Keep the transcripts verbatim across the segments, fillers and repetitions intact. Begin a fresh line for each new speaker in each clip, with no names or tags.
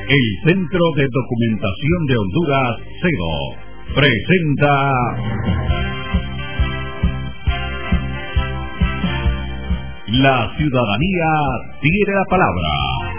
El Centro de Documentación de Honduras, CEDO, presenta La Ciudadanía Tiene la Palabra.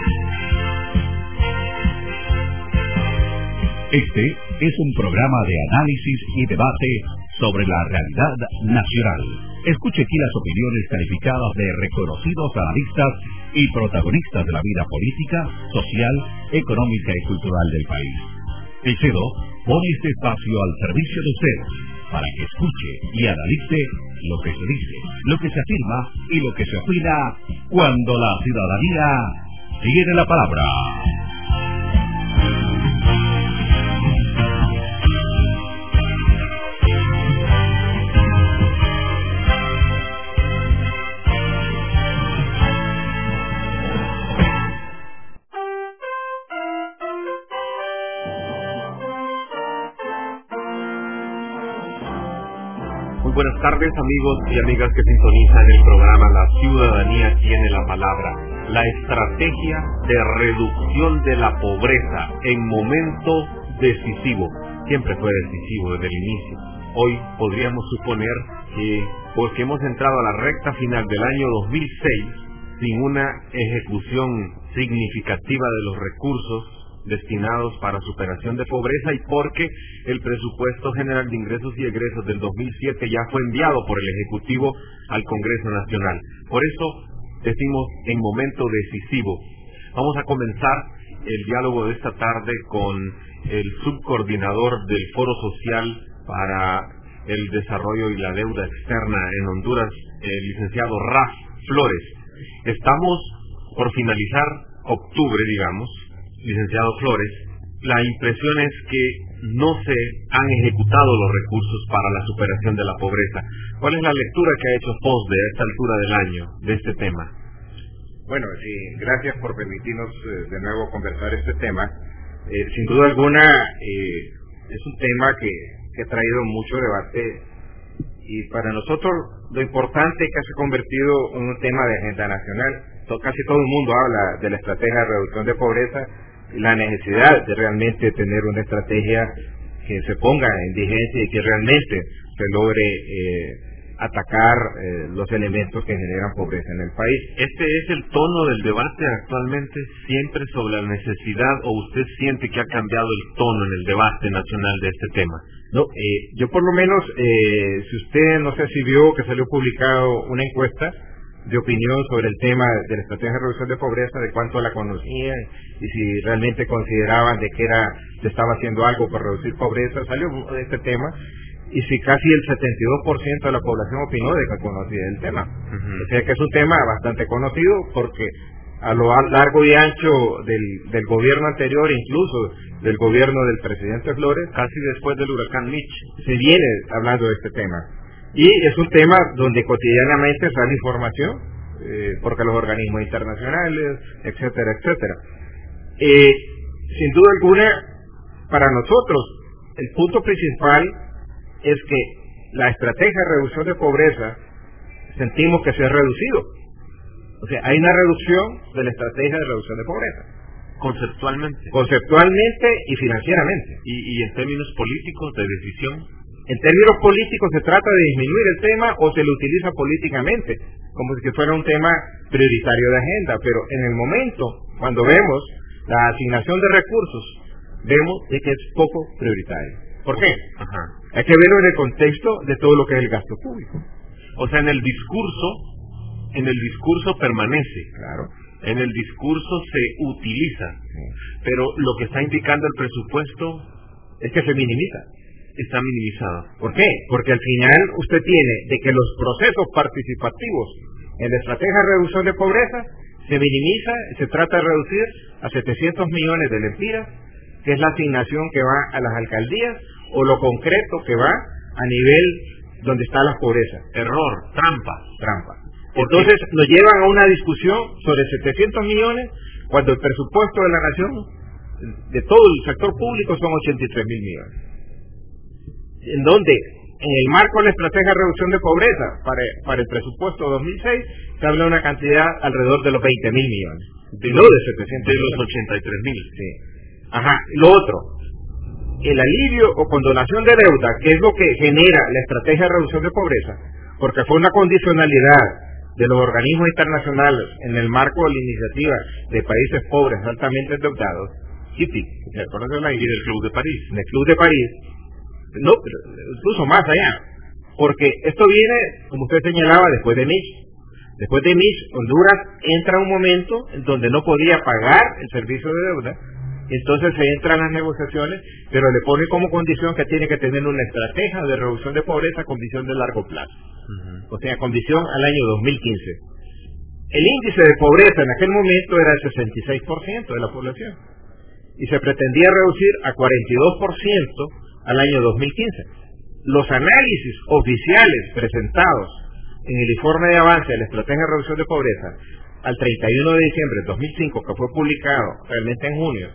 Este es un programa de análisis y debate sobre la realidad nacional. Escuche aquí las opiniones calificadas de reconocidos analistas y protagonistas de la vida política, social, económica y cultural del país. El CEDO pone este espacio al servicio de usted para que escuche y analice lo que se dice, lo que se afirma y lo que se opina cuando la ciudadanía tiene la palabra.
Buenas tardes, amigos y amigas que sintonizan el programa La Ciudadanía Tiene la Palabra, la estrategia de reducción de la pobreza en momento decisivo. Siempre fue decisivo desde el inicio. Hoy podríamos suponer que, porque hemos entrado a la recta final del año dos mil seis, sin una ejecución significativa de los recursos destinados para superación de pobreza y porque el presupuesto general de ingresos y egresos del dos mil siete ya fue enviado por el Ejecutivo al Congreso Nacional. Por eso decimos en momento decisivo. Vamos a comenzar el diálogo de esta tarde con el subcoordinador del Foro Social para el Desarrollo y la Deuda Externa en Honduras, el licenciado Raf Flores. Estamos por finalizar octubre, digamos. Licenciado Flores, la impresión es que no se han ejecutado los recursos para la superación de la pobreza. ¿Cuál es la lectura que ha hecho F O S D a esta altura del año de este tema?
Bueno, sí, gracias por permitirnos eh, de nuevo conversar este tema. Eh, sin duda alguna, eh, es un tema que, que ha traído mucho debate y para nosotros lo importante es que se ha convertido en un tema de agenda nacional. Casi todo el mundo habla de la estrategia de reducción de pobreza y la necesidad de realmente tener una estrategia que se ponga en vigencia y que realmente se logre eh, atacar eh, los elementos que generan pobreza en el país.
¿Este es el tono del debate actualmente, siempre sobre la necesidad, o usted siente que ha cambiado el tono en el debate nacional de este tema?
No, eh, yo por lo menos, eh, si usted no sé si vio que salió publicado una encuesta de opinión sobre el tema de la estrategia de reducción de pobreza, de cuánto la conocían y si realmente consideraban de que era se estaba haciendo algo para reducir pobreza, salió este tema y si casi el setenta y dos por ciento de la población opinó de que conocía el tema. Uh-huh. O sea que es un tema bastante conocido porque a lo largo y ancho del, del gobierno anterior, incluso del gobierno del presidente Flores,
casi después del huracán Mitch,
se viene hablando de este tema. Y es un tema donde cotidianamente sale información, eh, porque los organismos internacionales, etcétera, etcétera. Eh, sin duda alguna, para nosotros, el punto principal es que la estrategia de reducción de pobreza sentimos que se ha reducido. O sea, hay una reducción de la estrategia de reducción de pobreza.
Conceptualmente.
Conceptualmente y financieramente.
¿Y, y en términos políticos de decisión?
En términos políticos se trata de disminuir el tema o se lo utiliza políticamente, como si fuera un tema prioritario de agenda, pero en el momento, cuando vemos la asignación de recursos, vemos de que es poco prioritario. ¿Por qué?
Ajá.
Hay que verlo en el contexto de todo lo que es el gasto público.
O sea, en el discurso, en el discurso permanece.
Claro.
En el discurso se utiliza, sí. Pero lo que está indicando el presupuesto
es que se minimiza.
Está minimizado.
¿Por qué? Porque al final usted tiene de que los procesos participativos en la estrategia de reducción de pobreza se minimiza, se trata de reducir a setecientos millones de lempiras, que es la asignación que va a las alcaldías, o lo concreto que va a nivel donde está la pobreza.
Error, trampa.
Trampa. Entonces nos llevan a una discusión sobre setecientos millones, cuando el presupuesto de la nación, de todo el sector público, son ochenta y tres mil millones. En donde, en el marco de la estrategia de reducción de pobreza para, para el presupuesto dos mil seis, se habla de una cantidad alrededor de los veinte mil millones.
De, no de setecientos. De los ochenta y tres mil.
Sí. Ajá, lo otro, el alivio o condonación de deuda, que es lo que genera la estrategia de reducción de pobreza, porque fue una condicionalidad de los organismos internacionales en el marco de la iniciativa de países pobres altamente endeudados, I P I C, ¿se acuerdan de la I P I C?
Y del Club de París.
En el Club de París, no, pero incluso más allá, porque esto viene, como usted señalaba, después de Mitch. Después de Mitch, Honduras entra a un momento en donde no podía pagar el servicio de deuda, entonces se entran las negociaciones, pero le pone como condición que tiene que tener una estrategia de reducción de pobreza con visión de largo plazo. Uh-huh. O sea, con visión al año dos mil quince. El índice de pobreza en aquel momento era el sesenta y seis por ciento de la población y se pretendía reducir a cuarenta y dos por ciento al año dos mil quince. Los análisis oficiales presentados en el informe de avance de la estrategia de reducción de pobreza al treinta y uno de diciembre de dos mil cinco, que fue publicado realmente en junio,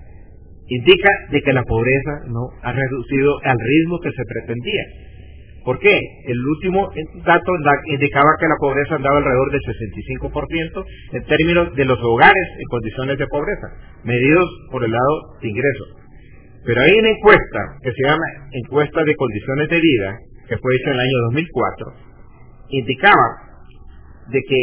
indica de que la pobreza no ha reducido al ritmo que se pretendía. ¿Por qué? El último dato indicaba que la pobreza andaba alrededor del sesenta y cinco por ciento en términos de los hogares en condiciones de pobreza, medidos por el lado de ingresos. Pero hay una encuesta que se llama Encuesta de Condiciones de Vida, que fue hecha en el año dos mil cuatro, indicaba de que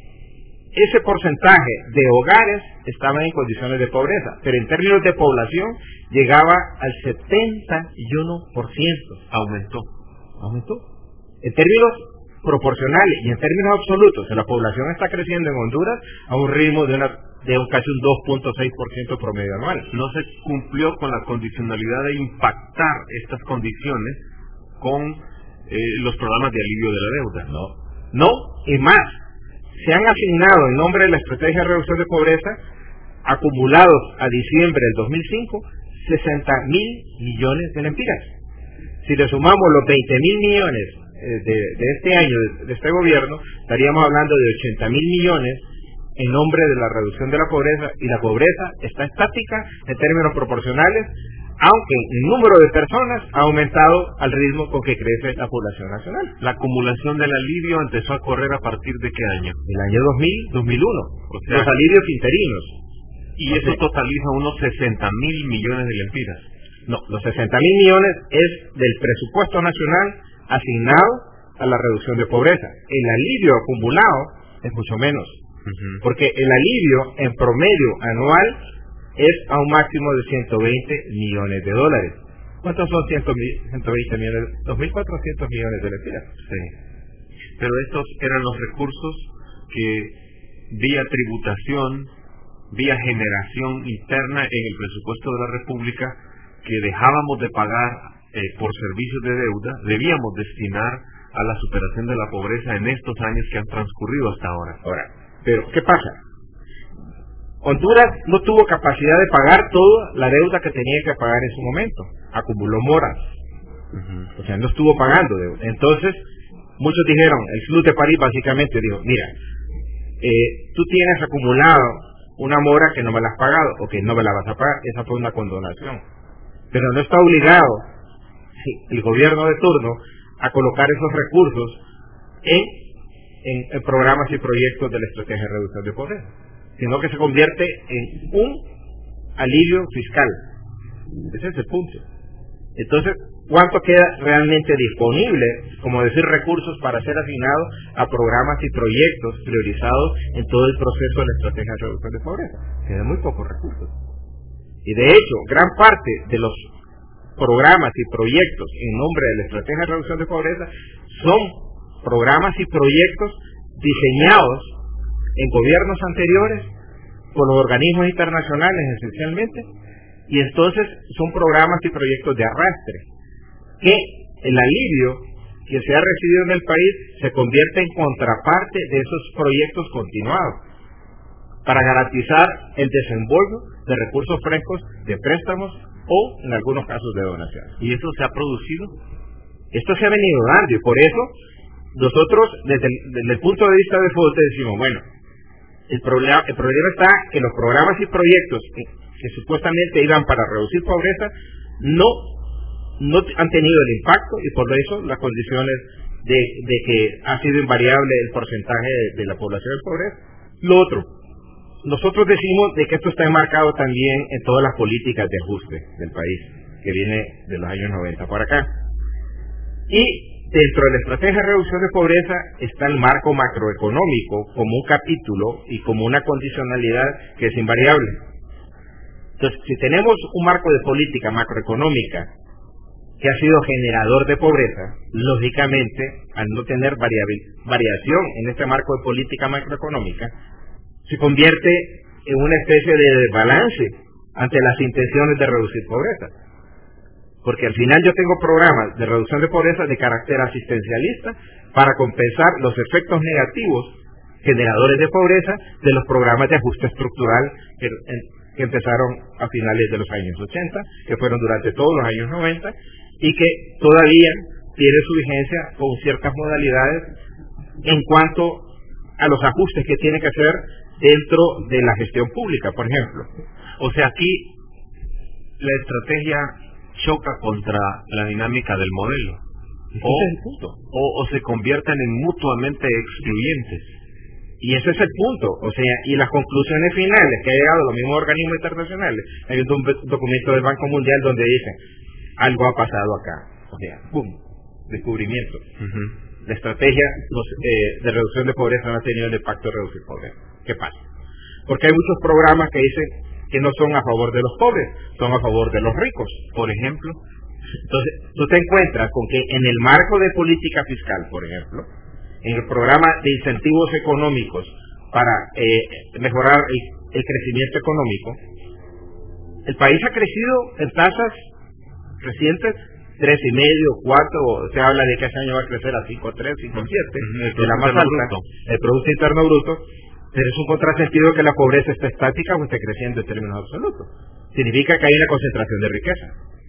ese porcentaje de hogares estaban en condiciones de pobreza, pero en términos de población llegaba al setenta y uno por ciento.
Aumentó.
Aumentó. En términos proporcionales y en términos absolutos, la población está creciendo en Honduras a un ritmo de, una, de un casi un dos punto seis por ciento promedio anual.
No se cumplió con la condicionalidad de impactar estas condiciones con eh, los programas de alivio de la deuda.
No, no, y más. Se han asignado en nombre de la Estrategia de Reducción de Pobreza, acumulados a diciembre del dos mil cinco, sesenta mil millones de lempiras. Si le sumamos los veinte mil millones de, de este año, de, de este gobierno, estaríamos hablando de ochenta mil millones en nombre de la reducción de la pobreza, y la pobreza está estática en términos proporcionales, aunque el número de personas ha aumentado al ritmo con que crece la población nacional.
La acumulación del alivio empezó a correr a partir de qué año?
El año dos mil, dos mil uno. O sea, los alivios interinos.
Y eso sea, totaliza unos sesenta mil millones de lempiras.
No, los sesenta mil millones es del presupuesto nacional asignado a la reducción de pobreza. El alivio acumulado es mucho menos. Uh-huh. Porque el alivio en promedio anual es a un máximo de ciento veinte millones de dólares. ¿Cuántos son ciento veinte millones? dos mil cuatrocientos millones de lempiras.
Sí. Pero estos eran los recursos que vía tributación, vía generación interna en el presupuesto de la República, que dejábamos de pagar eh, por servicios de deuda, debíamos destinar a la superación de la pobreza en estos años que han transcurrido hasta ahora.
Ahora, pero ¿qué pasa? Honduras no tuvo capacidad de pagar toda la deuda que tenía que pagar en su momento. Acumuló moras. Uh-huh. O sea, no estuvo pagando deuda. Entonces, muchos dijeron, el Club de París básicamente dijo, mira, eh, tú tienes acumulado una mora que no me la has pagado, o que no me la vas a pagar. Esa fue una condonación. Pero no está obligado, sí, el gobierno de turno, a colocar esos recursos en, en, en programas y proyectos de la Estrategia de Reducción de Pobreza, sino que se convierte en un alivio fiscal. Ese es el punto. Entonces, ¿cuánto queda realmente disponible, como decir, recursos para ser asignados a programas y proyectos priorizados en todo el proceso de la Estrategia de Reducción de Pobreza? Quedan muy pocos recursos. Y de hecho, gran parte de los programas y proyectos en nombre de la Estrategia de Reducción de Pobreza son programas y proyectos diseñados en gobiernos anteriores por los organismos internacionales esencialmente, y entonces son programas y proyectos de arrastre, que el alivio que se ha recibido en el país se convierte en contraparte de esos proyectos continuados, para garantizar el desembolso de recursos frescos de préstamos o, en algunos casos, de donaciones.
¿Y eso se ha producido?
Esto se ha venido dando, y por eso nosotros, desde el, desde el punto de vista de FODE, decimos, bueno, el problema, el problema está que los programas y proyectos que, que supuestamente iban para reducir pobreza no, no han tenido el impacto, y por eso las condiciones de, de que ha sido invariable el porcentaje de, de la población en pobreza. Lo otro, nosotros decimos de que esto está enmarcado también en todas las políticas de ajuste del país, que viene de los años noventa para acá. Y dentro de la estrategia de reducción de pobreza está el marco macroeconómico como un capítulo y como una condicionalidad que es invariable. Entonces, si tenemos un marco de política macroeconómica que ha sido generador de pobreza, lógicamente, al no tener variación en este marco de política macroeconómica, se convierte en una especie de desbalance ante las intenciones de reducir pobreza. Porque al final yo tengo programas de reducción de pobreza de carácter asistencialista para compensar los efectos negativos generadores de pobreza de los programas de ajuste estructural que, en, que empezaron a finales de los años ochenta, que fueron durante todos los años noventa, y que todavía tiene su vigencia con ciertas modalidades en cuanto a los ajustes que tiene que hacer dentro de la gestión pública, por ejemplo.
O sea, aquí la estrategia choca contra la dinámica del modelo, o,
es el punto.
o, o se convierten en mutuamente excluyentes.
Y ese es el punto, o sea, y las conclusiones finales que ha llegado los mismos organismos internacionales. Hay un do- documento del Banco Mundial donde dicen, algo ha pasado acá, o sea, ¡pum!, descubrimiento.
Uh-huh.
La estrategia eh, de reducción de pobreza no ha tenido el impacto de reducir pobreza. ¿Qué pasa? Porque hay muchos programas que dicen que no son a favor de los pobres, son a favor de los ricos, por ejemplo. Entonces, tú te encuentras con que en el marco de política fiscal, por ejemplo, en el programa de incentivos económicos para eh, mejorar el, el crecimiento económico, el país ha crecido en tasas recientes tres y medio, cuatro, se habla de que este año va a crecer a cinco punto tres, cinco punto siete,
uh-huh.
de la más alta, el Producto Interno Bruto, pero es un contrasentido que la pobreza esté estática o esté creciendo en términos absolutos. Significa que hay una concentración de riqueza.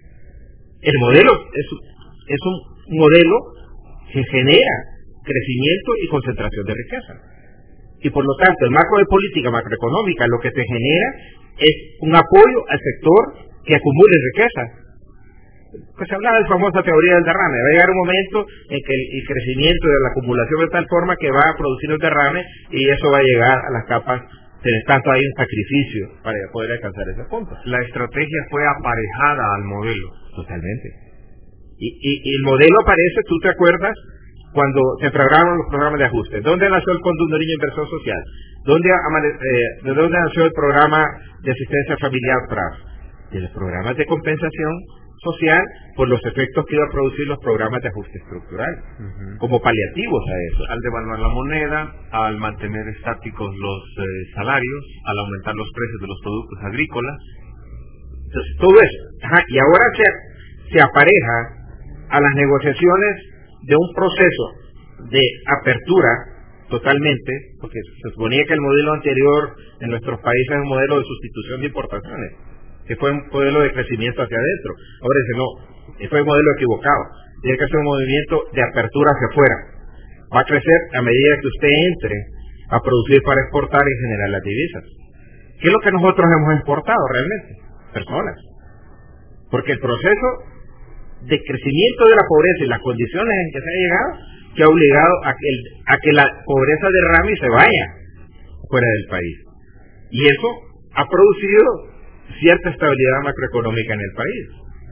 El modelo es, es un modelo que genera crecimiento y concentración de riqueza. Y por lo tanto, el marco de política macroeconómica lo que te genera es un apoyo al sector que acumule riqueza. Pues se hablaba de la famosa teoría del derrame. Va a llegar un momento en que el, el crecimiento de la acumulación de tal forma que va a producir un derrame y eso va a llegar a las capas. Por tanto, hay un sacrificio para poder alcanzar ese punto.
La estrategia fue aparejada al modelo.
Totalmente. Y, y, y el modelo aparece, tú te acuerdas, cuando se programaron los programas de ajuste. ¿Dónde nació el Fondo Niño Inversión Social? ¿Dónde, eh, ¿De dónde nació el programa de asistencia familiar P R A F? De los programas de compensación social por los efectos que iba a producir los programas de ajuste estructural, uh-huh. como paliativos a eso.
Al devaluar la moneda, al mantener estáticos los eh, salarios, al aumentar los precios de los productos agrícolas.
Entonces, todo eso. Ajá, y ahora se, se apareja a las negociaciones de un proceso de apertura totalmente, porque se suponía que el modelo anterior en nuestros países es un modelo de sustitución de importaciones, que fue un modelo de crecimiento hacia adentro. Ahora dice, no, ese fue el modelo equivocado. Tiene que ser un movimiento de apertura hacia afuera. Va a crecer a medida que usted entre a producir para exportar y generar las divisas. ¿Qué es lo que nosotros hemos exportado realmente? Personas. Porque el proceso de crecimiento de la pobreza y las condiciones en que se ha llegado, que ha obligado a que, el, a que la pobreza derrame y se vaya fuera del país. Y eso ha producido cierta estabilidad macroeconómica en el país.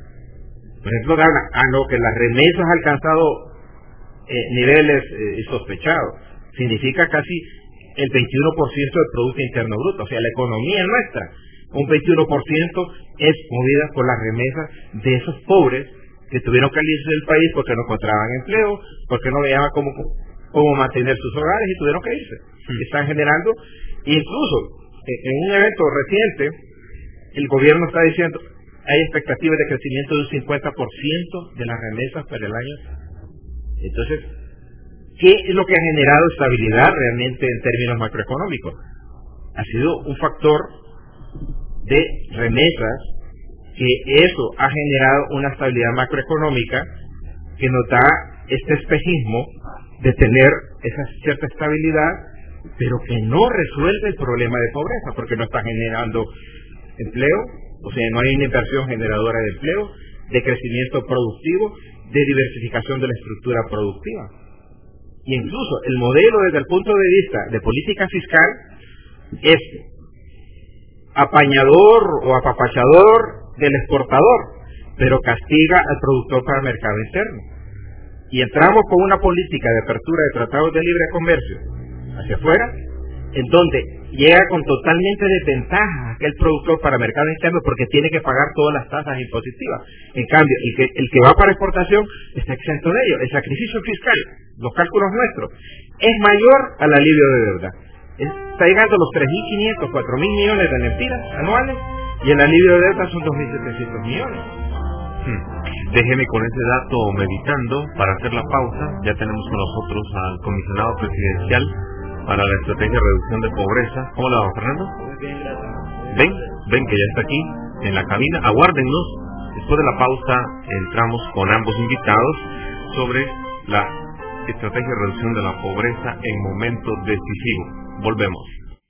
Por ejemplo, ah, no, que las remesas han alcanzado eh, niveles eh, sospechados. Significa casi el veintiuno por ciento del Producto Interno Bruto. O sea, la economía nuestra, un veintiuno por ciento es movida por las remesas de esos pobres que tuvieron que irse del país porque no encontraban empleo, porque no veían cómo, cómo mantener sus hogares y tuvieron que irse. Sí. Están generando, incluso en, en un evento reciente, el gobierno está diciendo, hay expectativas de crecimiento de un cincuenta por ciento de las remesas para el año. Entonces, ¿qué es lo que ha generado estabilidad realmente en términos macroeconómicos? Ha sido un factor de remesas, que eso ha generado una estabilidad macroeconómica que nos da este espejismo de tener esa cierta estabilidad, pero que no resuelve el problema de pobreza, porque no está generando empleo, o sea, no hay una inversión generadora de empleo, de crecimiento productivo, de diversificación de la estructura productiva. Y incluso el modelo desde el punto de vista de política fiscal es apañador o apapachador del exportador, pero castiga al productor para el mercado interno. Y entramos con una política de apertura de tratados de libre comercio hacia afuera, en donde llega con totalmente desventaja aquel productor para el mercado interno porque tiene que pagar todas las tasas impositivas. En cambio, el que, el que va para exportación está exento de ello. El sacrificio fiscal, los cálculos nuestros, es mayor al alivio de deuda. Está llegando a los tres mil quinientos, cuatro mil millones de lempiras anuales y el alivio de deuda son dos mil setecientos millones.
Hmm. Déjeme con ese dato meditando para hacer la pausa. Ya tenemos con nosotros al comisionado presidencial para la estrategia de reducción de pobreza. ¿Cómo le va, Fernando?
Muy bien, gracias.
Ven, ven que ya está aquí en la cabina. Aguárdennos. Después de la pausa entramos con ambos invitados sobre la estrategia de reducción de la pobreza en momentos decisivos. Volvemos.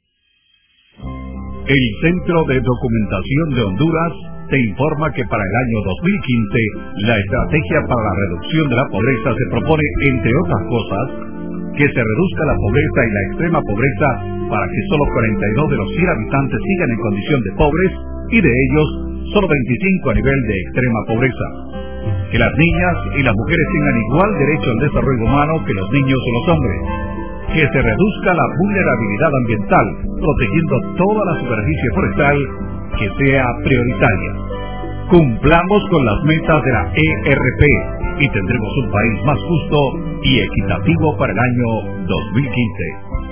El Centro de Documentación de Honduras te informa que para el año dos mil quince la estrategia para la reducción de la pobreza se propone, entre otras cosas, que se reduzca la pobreza y la extrema pobreza para que solo cuarenta y dos de los cien habitantes sigan en condición de pobres y de ellos solo veinticinco a nivel de extrema pobreza. Que las niñas y las mujeres tengan igual derecho al desarrollo humano que los niños o los hombres. Que se reduzca la vulnerabilidad ambiental, protegiendo toda la superficie forestal que sea prioritaria. Cumplamos con las metas de la E R P y tendremos un país más justo y equitativo para el año dos mil quince.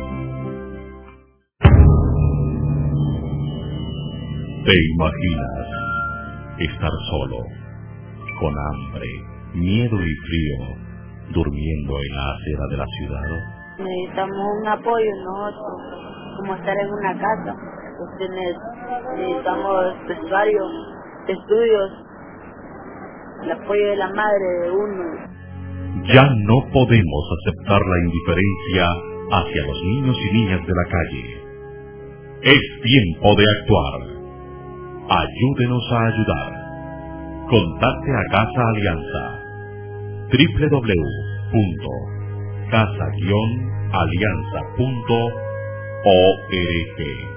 ¿Te imaginas estar solo, con hambre, miedo y frío, durmiendo en la acera de la ciudad?
Necesitamos un apoyo nosotros, como estar en una casa. Necesitamos vestuario, estudios, el apoyo de la madre de uno.
Ya no podemos aceptar la indiferencia hacia los niños y niñas de la calle. Es tiempo de actuar. Ayúdenos a ayudar. Contacte a Casa Alianza. doble u doble u doble u punto casa guion alianza punto org.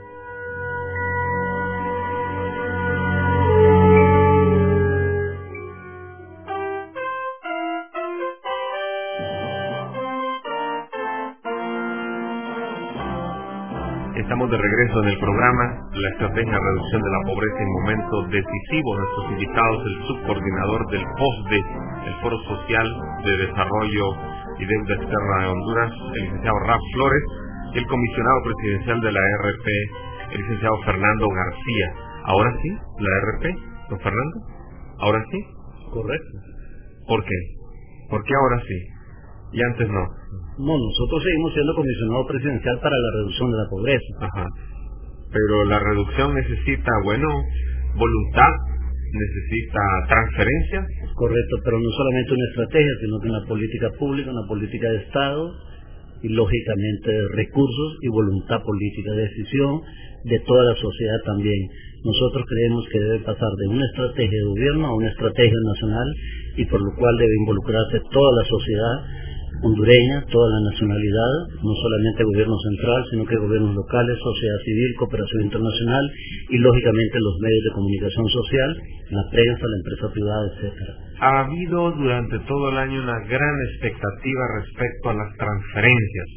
Estamos de regreso en el programa La Estrategia de Reducción de la Pobreza en Momentos Decisivos. Nuestros invitados, el subcoordinador del P O S D E, el Foro Social de Desarrollo y Deuda Externa de Honduras, el licenciado Raf Flores, y el comisionado presidencial de la E R P, el licenciado Fernando García. ¿Ahora sí? ¿La E R P, don Fernando? ¿Ahora sí?
Correcto.
¿Por qué? ¿Por qué ahora sí? Y antes no.
No, nosotros seguimos siendo comisionado presidencial para la reducción de la pobreza.
Ajá. Pero la reducción necesita, bueno, voluntad, necesita transferencia.
Correcto, pero no solamente una estrategia, sino que una política pública, una política de Estado y lógicamente recursos y voluntad política, decisión de toda la sociedad también. Nosotros creemos que debe pasar de una estrategia de gobierno a una estrategia nacional y por lo cual debe involucrarse toda la sociedad hondureña, toda la nacionalidad, no solamente el gobierno central, sino que gobiernos locales, sociedad civil, cooperación internacional y lógicamente los medios de comunicación social, la prensa, la empresa privada, etcétera.
Ha habido durante todo el año una gran expectativa respecto a las transferencias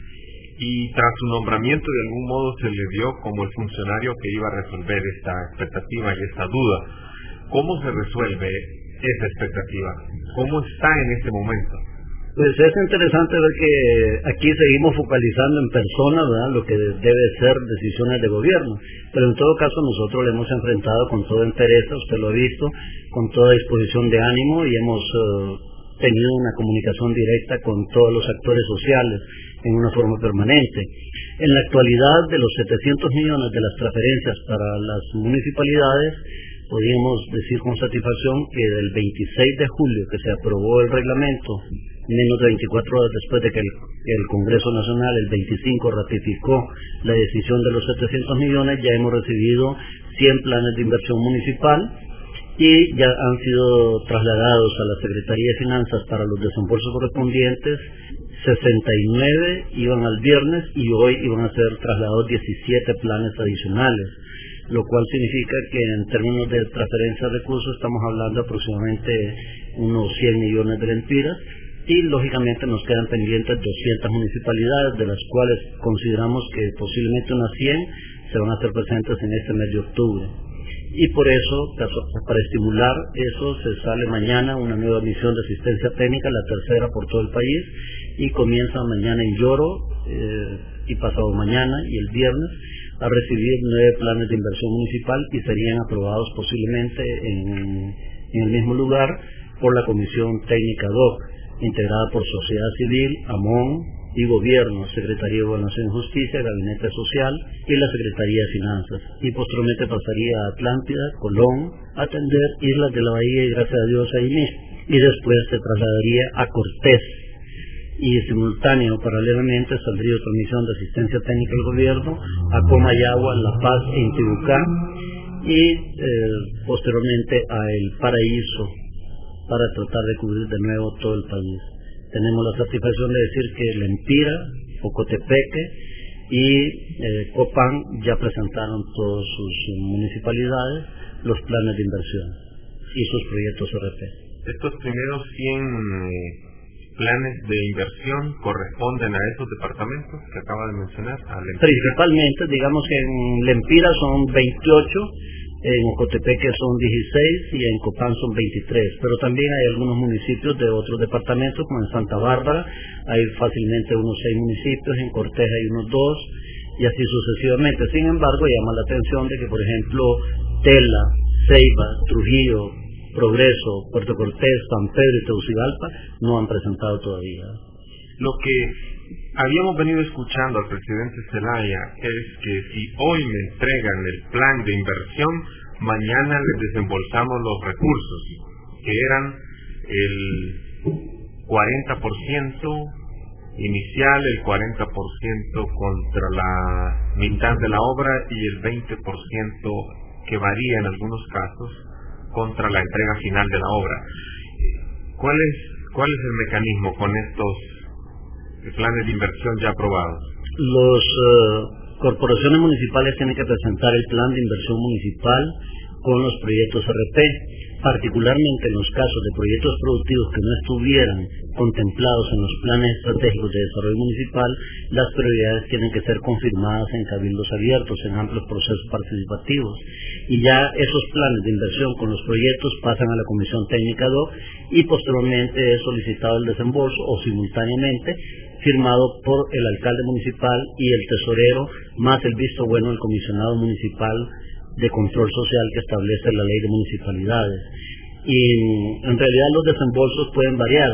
y tras su nombramiento de algún modo se le vio como el funcionario que iba a resolver esta expectativa y esta duda. ¿Cómo se resuelve esa expectativa? ¿Cómo está en este momento?
Pues es interesante ver que aquí seguimos focalizando en personas, ¿verdad?, lo que debe ser decisiones de gobierno, pero en todo caso nosotros le hemos enfrentado con toda entereza, usted lo ha visto, con toda disposición de ánimo y hemos uh, tenido una comunicación directa con todos los actores sociales en una forma permanente. En la actualidad, de los setecientos millones de las transferencias para las municipalidades, podríamos decir con satisfacción que del veintiséis de julio que se aprobó el reglamento, menos de veinticuatro horas después de que el, el Congreso Nacional el veinticinco ratificó la decisión de los setecientos millones, ya hemos recibido cien planes de inversión municipal y ya han sido trasladados a la Secretaría de Finanzas para los desembolsos correspondientes. Sesenta y nueve iban al viernes y hoy iban a ser trasladados diecisiete planes adicionales. lo cual significa que en términos de transferencia de recursos estamos hablando aproximadamente unos cien millones de lempiras, y lógicamente nos quedan pendientes doscientas municipalidades, de las cuales consideramos que posiblemente unas cien se van a hacer presentes en este mes de octubre. Y por eso, para estimular eso, se sale mañana una nueva misión de asistencia técnica, la tercera por todo el país, y comienza mañana en Lloro, eh, y pasado mañana y el viernes, a recibir nueve planes de inversión municipal, y serían aprobados posiblemente en, en el mismo lugar por la Comisión Técnica D O C, integrada por sociedad civil, AMON y gobierno, Secretaría de Gobernación y Justicia, Gabinete Social y la Secretaría de Finanzas. Y posteriormente pasaría a Atlántida, Colón, a atender Islas de la Bahía y gracias a Dios ahí mismo. Y después se trasladaría a Cortés. Y simultáneo, paralelamente, saldría otra misión de asistencia técnica del gobierno a Comayagua, La Paz e Intibucá, y eh, posteriormente a El Paraíso, para tratar de cubrir de nuevo todo el país. Tenemos la satisfacción de decir que Lempira, Ocotepeque y eh, Copán ya presentaron todas sus municipalidades los planes de inversión y sus proyectos R P.
Estos primeros cien eh, planes de inversión corresponden a esos departamentos que acaba de mencionar, a Lempira.
Principalmente, digamos que en Lempira son veintiocho, en Ocotepeque son dieciséis y en Copán son veintitrés, pero también hay algunos municipios de otros departamentos, como en Santa Bárbara hay fácilmente unos seis municipios, en Cortés hay unos dos, y así sucesivamente. Sin embargo, llama la atención de que, por ejemplo, Tela, Ceiba, Trujillo, Progreso, Puerto Cortés, San Pedro y Tegucigalpa no han presentado todavía.
Lo que habíamos venido escuchando al presidente Zelaya es que si hoy me entregan el plan de inversión, mañana les desembolsamos los recursos, que eran el cuarenta por ciento inicial, el cuarenta por ciento contra la mitad de la obra y el veinte por ciento que varía en algunos casos contra la entrega final de la obra. ¿Cuál es, cuál es el mecanismo con estos planes de inversión ya aprobados?
Los uh, corporaciones municipales tienen que presentar el plan de inversión municipal con los proyectos R P, particularmente en los casos de proyectos productivos que no estuvieran contemplados en los planes estratégicos de desarrollo municipal. Las prioridades tienen que ser confirmadas en cabildos abiertos, en amplios procesos participativos, y ya esos planes de inversión con los proyectos pasan a la Comisión Técnica D O C y posteriormente es solicitado el desembolso o simultáneamente firmado por el alcalde municipal y el tesorero, más el visto bueno del comisionado municipal de control social que establece la ley de municipalidades. Y en realidad los desembolsos pueden variar.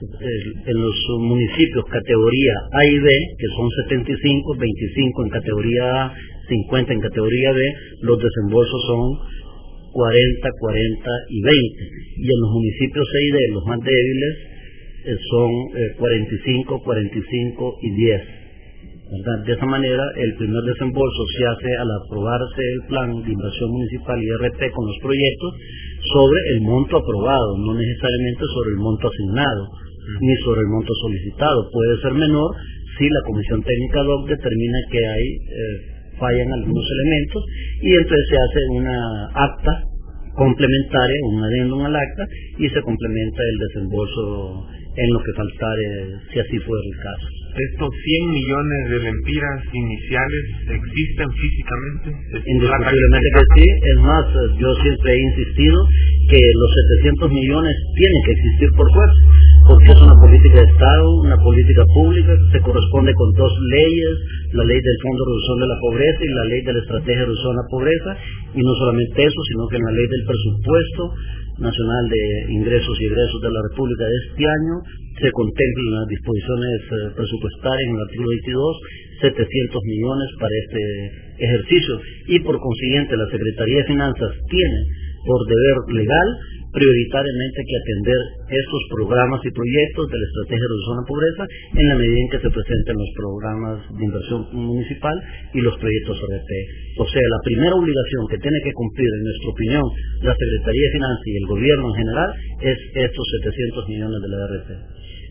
En los municipios categoría A y B, que son setenta y cinco, veinticinco en categoría A, cincuenta en categoría B, los desembolsos son cuarenta, cuarenta y veinte. Y en los municipios C y D, los más débiles, son cuarenta y cinco, cuarenta y cinco y diez. ¿Verdad? De esa manera, el primer desembolso se hace al aprobarse el plan de inversión municipal y R P con los proyectos sobre el monto aprobado, no necesariamente sobre el monto asignado, ni sobre el monto solicitado. Puede ser menor si la Comisión Técnica D O C determina que hay eh, fallan algunos elementos, y entonces se hace una acta complementaria, un adendum al acta, y se complementa el desembolso en lo que faltare, si así fuera el caso.
¿Estos cien millones de lempiras iniciales existen físicamente?
Indiscutiblemente que sí. Es más, yo siempre he insistido que los setecientos millones tienen que existir por fuerza, porque es una política de Estado, una política pública que se corresponde con dos leyes, la ley del Fondo de Reducción de la Pobreza y la ley de la Estrategia de Reducción de la Pobreza, y no solamente eso, sino que en la ley del Presupuesto Nacional de Ingresos y Egresos de la República de este año se contemplan las disposiciones eh, presupuestarias en el artículo veintidós, setecientos millones para este ejercicio, y por consiguiente la Secretaría de Finanzas tiene por deber legal prioritariamente que atender estos programas y proyectos de la Estrategia de Reducción de la Pobreza en la medida en que se presenten los programas de inversión municipal y los proyectos R P. O sea, la primera obligación que tiene que cumplir, en nuestra opinión, la Secretaría de Finanzas y el gobierno en general es estos setecientos millones de la R P.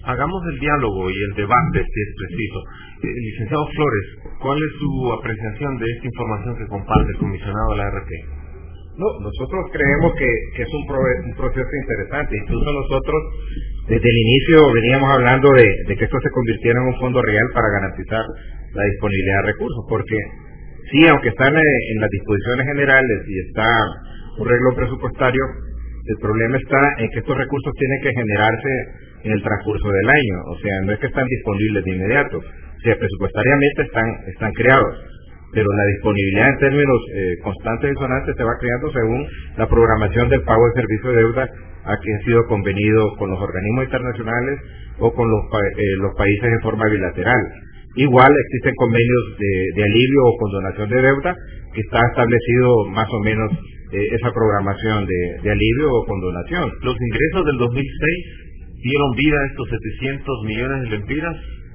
hagamos el diálogo y el debate si es preciso. Eh, licenciado Flores, ¿cuál es su apreciación de esta información que comparte el comisionado de la R T?
No, nosotros creemos que, que es un, pro, un proceso interesante. Incluso nosotros, desde el inicio, veníamos hablando de, de que esto se convirtiera en un fondo real para garantizar la disponibilidad de recursos, porque sí, aunque están en las disposiciones generales y está un renglón presupuestario, el problema está en que estos recursos tienen que generarse en el transcurso del año. O sea, no es que están disponibles de inmediato. O sea, presupuestariamente están, están creados, pero la disponibilidad en términos eh, constantes y sonantes se va creando según la programación del pago de servicio de deuda a que ha sido convenido con los organismos internacionales o con los, eh, los países en forma bilateral. Igual existen convenios de, de alivio o condonación de deuda que está establecido más o menos eh, esa programación de, de alivio o condonación.
¿Los ingresos del dos mil seis dieron vida a estos setecientos millones de lempiras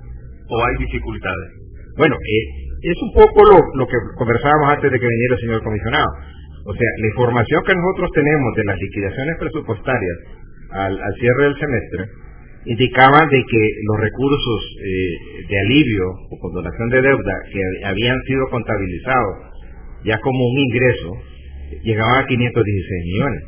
o hay dificultades?
Bueno, eh, es un poco lo, lo que conversábamos antes de que viniera el señor comisionado. O sea, la información que nosotros tenemos de las liquidaciones presupuestarias al, al cierre del semestre indicaba de que los recursos eh, de alivio o condonación de deuda que habían sido contabilizados ya como un ingreso llegaban a quinientos dieciséis millones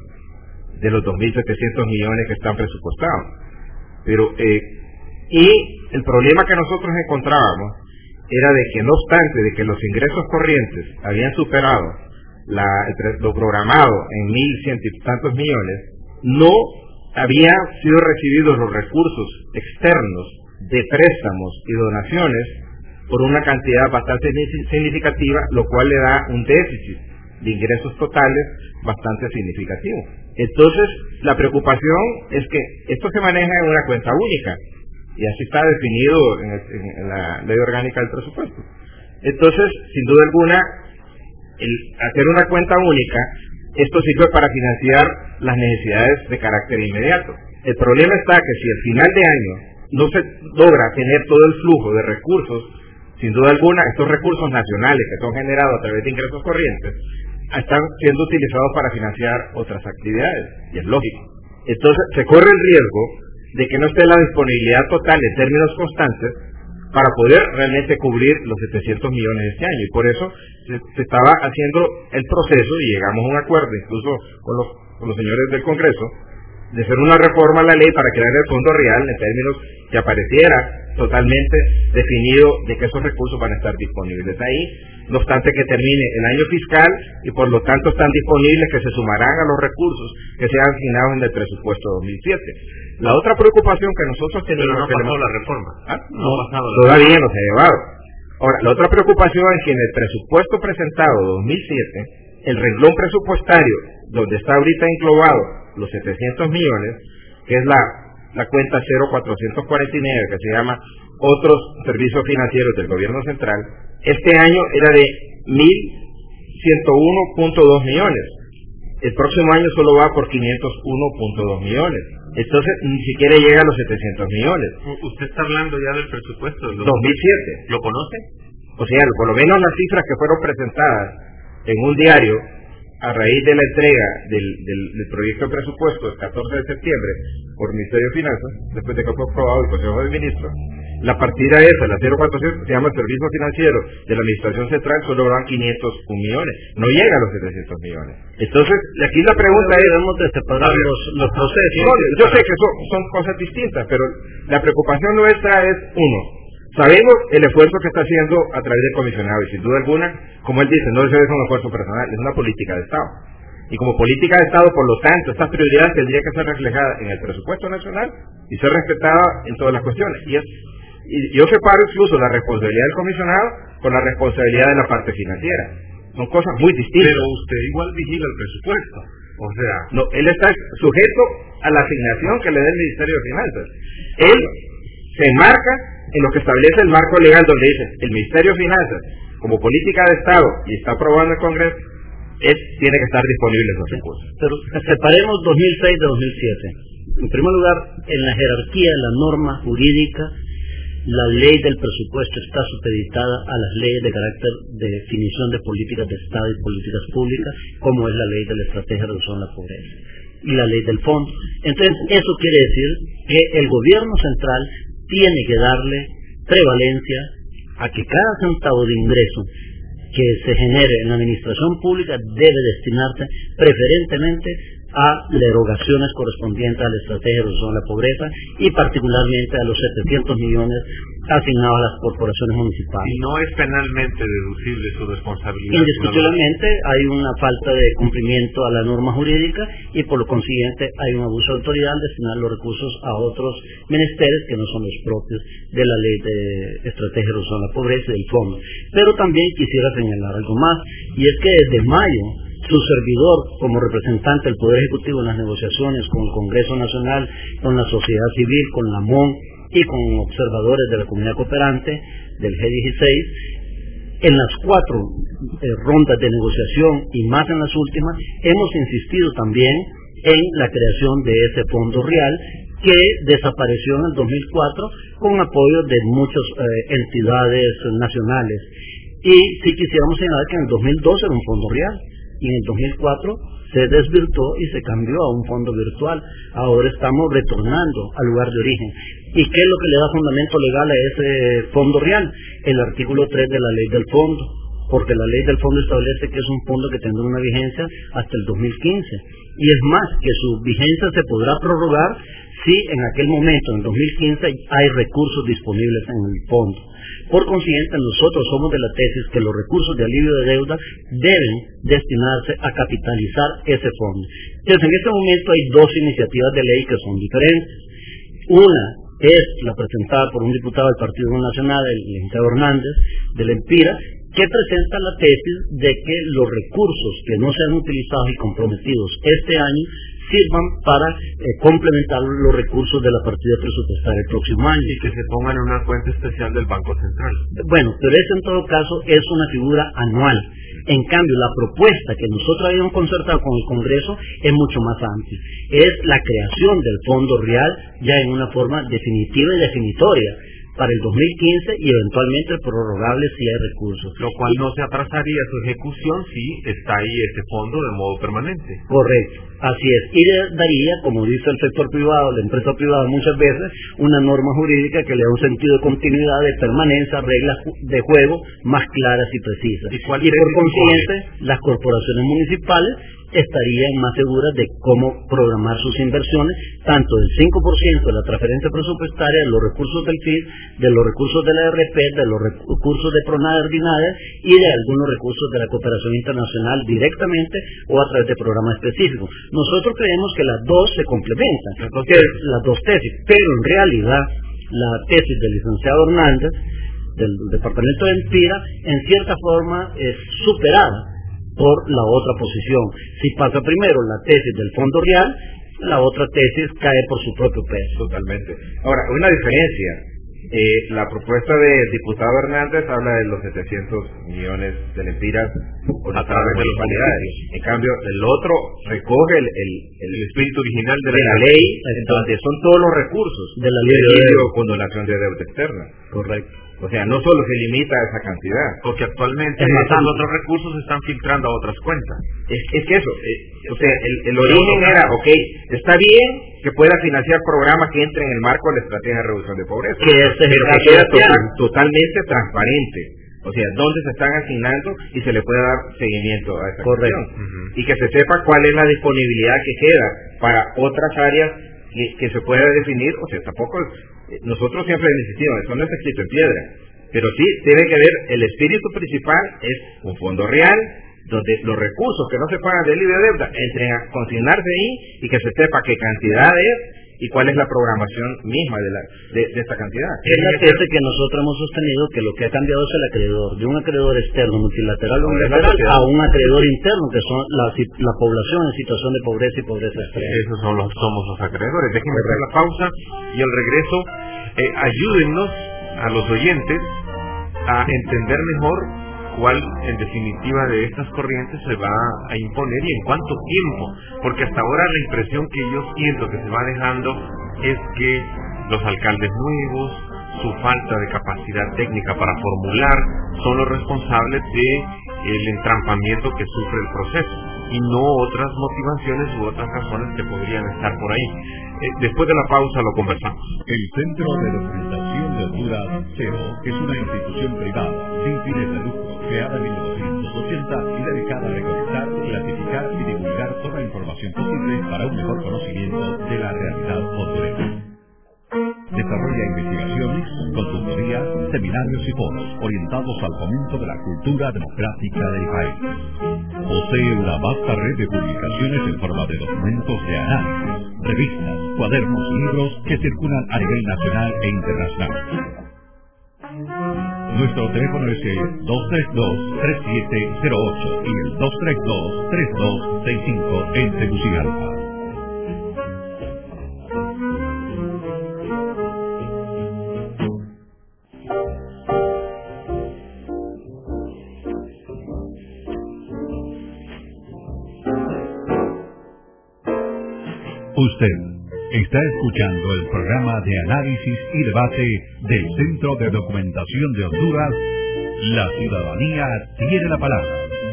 de los dos mil setecientos millones que están presupuestados. Pero eh, y el problema que nosotros encontrábamos era de que no obstante de que los ingresos corrientes habían superado la, lo programado en mil cien y tantos millones, no habían sido recibidos los recursos externos de préstamos y donaciones por una cantidad bastante significativa, lo cual le da un déficit de ingresos totales bastante significativo. Entonces, la preocupación es que esto se maneja en una cuenta única, y así está definido en, el, en la ley orgánica del presupuesto. Entonces, sin duda alguna, el hacer una cuenta única, esto sirve para financiar las necesidades de carácter inmediato. El problema está que si al final de año no se logra tener todo el flujo de recursos, sin duda alguna, estos recursos nacionales que son generados a través de ingresos corrientes, están siendo utilizados para financiar otras actividades, y es lógico. Entonces, se corre el riesgo de que no esté la disponibilidad total en términos constantes para poder realmente cubrir los setecientos millones de este año, y por eso se, se estaba haciendo el proceso y llegamos a un acuerdo incluso con los, con los señores del Congreso de hacer una reforma a la ley para crear el fondo real en términos que apareciera totalmente definido de que esos recursos van a estar disponibles ahí, no obstante que termine el año fiscal y por lo tanto están disponibles que se sumarán a los recursos que se han asignado en el presupuesto dos mil siete. La otra preocupación que nosotros tenemos...
Pero no ha pasado
tenemos,
la reforma.
¿Ah?
No, no ha pasado la
todavía no se ha llevado. Ahora, la otra preocupación es que en el presupuesto presentado dos mil siete, el renglón presupuestario, donde está ahorita englobado los setecientos millones, que es la, la cuenta cero cuatrocientos cuarenta y nueve, que se llama otros servicios financieros del gobierno central, este año era de mil ciento uno punto dos millones. El próximo año solo va por quinientos uno punto dos millones. Entonces ni siquiera llega a los setecientos millones.
Usted está hablando ya del presupuesto del
dos mil siete.
¿Lo conoce?
O sea, por lo menos las cifras que fueron presentadas en un diario a raíz de la entrega del, del, del proyecto de presupuesto el catorce de septiembre por el Ministerio de Finanzas, después de que fue aprobado el Consejo de Ministros, la partida esa, la cero cuatrocientos, se llama Servicio Financiero de la Administración Central, solo van quinientos un millones, no llega a los setecientos millones. Entonces, aquí la pregunta es...
Debemos de separar los, los procesos.
No, yo sé que son, son cosas distintas, pero la preocupación nuestra es, uno, sabemos el esfuerzo que está haciendo a través del comisionado, y sin duda alguna, como él dice, no es un esfuerzo personal, es una política de Estado. Y como política de Estado, por lo tanto, estas prioridades tendrían que ser reflejadas en el presupuesto nacional y ser respetadas en todas las cuestiones. Y, es, y yo separo incluso la responsabilidad del comisionado con la responsabilidad de la parte financiera. Son cosas muy distintas.
Pero usted igual vigila el presupuesto. O sea,
no, él está sujeto a la asignación que le dé el Ministerio de Finanzas. Él se enmarca en lo que establece el marco legal, donde dice el Ministerio de Finanzas, como política de Estado, y está aprobado en el Congreso, es, tiene que estar disponible esos recursos.
Pero separemos dos mil seis de dos mil siete. En primer lugar, en la jerarquía de la norma jurídica, la ley del presupuesto está supeditada a las leyes de carácter de definición de políticas de Estado y políticas públicas, como es la ley de la estrategia de reducción de la pobreza. y la ley del fondo. Entonces, eso quiere decir que el gobierno central tiene que darle prevalencia a que cada centavo de ingreso que se genere en la administración pública debe destinarse preferentemente a las erogaciones correspondientes a la estrategia de reducción de la pobreza y particularmente a los setecientos millones asignados a las corporaciones municipales.
Y no es penalmente deducible su responsabilidad.
Indiscutiblemente hay una falta de cumplimiento a la norma jurídica y por lo consiguiente hay un abuso de autoridad al destinar los recursos a otros menesteres que no son los propios de la ley de estrategia de reducción de la pobreza y del fondo. Pero también quisiera señalar algo más, y es que desde mayo su servidor, como representante del Poder Ejecutivo en las negociaciones con el Congreso Nacional, con la sociedad civil, con la M O N y con observadores de la comunidad cooperante del G dieciséis, en las cuatro eh, rondas de negociación y más en las últimas, hemos insistido también en la creación de ese fondo real que desapareció en el dos mil cuatro con apoyo de muchas eh, entidades nacionales. Y si quisiéramos señalar que en el dos mil dos era un fondo real, y en el dos mil cuatro se desvirtuó y se cambió a un fondo virtual. Ahora estamos retornando al lugar de origen. ¿Y qué es lo que le da fundamento legal a ese fondo real? El artículo tres de la ley del fondo, porque la ley del fondo establece que es un fondo que tendrá una vigencia hasta el dos mil quince. Y es más, que su vigencia se podrá prorrogar si en aquel momento, en el dos mil quince, hay recursos disponibles en el fondo. Por consiguiente, nosotros somos de la tesis que los recursos de alivio de deuda deben destinarse a capitalizar ese fondo. Entonces, en este momento hay dos iniciativas de ley que son diferentes. Una es la presentada por un diputado del Partido Nacional, el licenciado Hernández, del EMPIRA, que presenta la tesis de que los recursos que no sean utilizados y comprometidos este año sirvan para eh, complementar los recursos de la partida presupuestaria el próximo año.
Y que se pongan en una cuenta especial del Banco Central.
Bueno, pero eso en todo caso es una figura anual. En cambio, la propuesta que nosotros habíamos concertado con el Congreso es mucho más amplia. Es la creación del Fondo Real ya en una forma definitiva y definitoria para el dos mil quince y eventualmente prorrogable si hay recursos.
Lo cual no se atrasaría su ejecución si está ahí ese fondo de modo permanente.
Correcto, así es. Y le daría, como dice el sector privado, la empresa privada muchas veces, una norma jurídica que le da un sentido de continuidad, de permanencia, reglas de juego más claras y precisas.
Y,
y por consiguiente, las corporaciones municipales estarían más seguras de cómo programar sus inversiones, tanto del cinco por ciento de la transferencia presupuestaria, de los recursos del F I D, de los recursos de la R P, de los recursos de PRONADE ordinaria y de algunos recursos de la cooperación internacional directamente o a través de programas específicos. Nosotros creemos que las dos se complementan, que es las dos tesis, pero en realidad la tesis del licenciado Hernández, del Departamento de EMPIRA, en cierta forma es superada por la otra posición. Si pasa primero la tesis del Fondo Real, la otra tesis cae por su propio peso.
Totalmente. Ahora, una diferencia. Eh, la propuesta del diputado Hernández habla de los setecientos millones del EMPIRA a través de los municipalios. En cambio, el otro recoge el, el, el espíritu original de la, de la ley, en donde son todos los recursos
de la ley
de alivio o condonación de deuda externa.
Correcto.
O sea, no solo se limita a esa cantidad.
Porque actualmente esos otros recursos se están filtrando a otras cuentas.
Es, es que eso, eh, o sea, el, el origen era, ok, está bien que pueda financiar programas que entren en el marco de la estrategia de reducción de pobreza.
Que este
pero que sea total, totalmente transparente. O sea, dónde se están asignando y se le puede dar seguimiento a esa cuestión. Uh-huh. Y que se sepa cuál es la disponibilidad que queda para otras áreas que, que se pueda definir. O sea, tampoco... Nosotros siempre insistimos, eso no está escrito en piedra, pero sí tiene que ver, el espíritu principal es un fondo real, donde los recursos que no se pagan de libre deuda entren a consignarse ahí y que se sepa qué cantidad es y cuál es la programación misma de, la, de, de esta cantidad.
Es la tesis que nosotros hemos sostenido, que lo que ha cambiado es el acreedor, de un acreedor externo, multilateral o unilateral, a un acreedor interno, que son la, la población en situación de pobreza y pobreza extrema.
Esos son los, somos los acreedores. Déjenme hacer la pausa y al regreso eh, ayúdennos a los oyentes a entender mejor cuál en definitiva de estas corrientes se va a imponer y en cuánto tiempo, porque hasta ahora la impresión que yo siento que se va dejando es que los alcaldes nuevos, su falta de capacidad técnica para formular, son los responsables de el entrampamiento que sufre el proceso. y no otras motivaciones u otras razones que podrían estar por ahí. Eh, después de la pausa lo conversamos.
El Centro de Documentación de Honduras, C E O, es una institución privada sin fines de lucro, creada en mil novecientos ochenta y dedicada a recolectar, clasificar y divulgar toda información posible para un mejor conocimiento de la realidad hondureña. Desarrolla investigaciones, consultoría, seminarios y foros orientados al fomento de la cultura democrática del país. Posee una vasta red de publicaciones en forma de documentos de análisis, revistas, cuadernos y libros que circulan a nivel nacional e internacional. Nuestro teléfono es el dos tres dos, tres siete cero ocho y el dos tres dos, tres dos seis cinco en Tegucigalpa. Usted está escuchando el programa de análisis y debate del Centro de Documentación de Honduras. La ciudadanía tiene la palabra.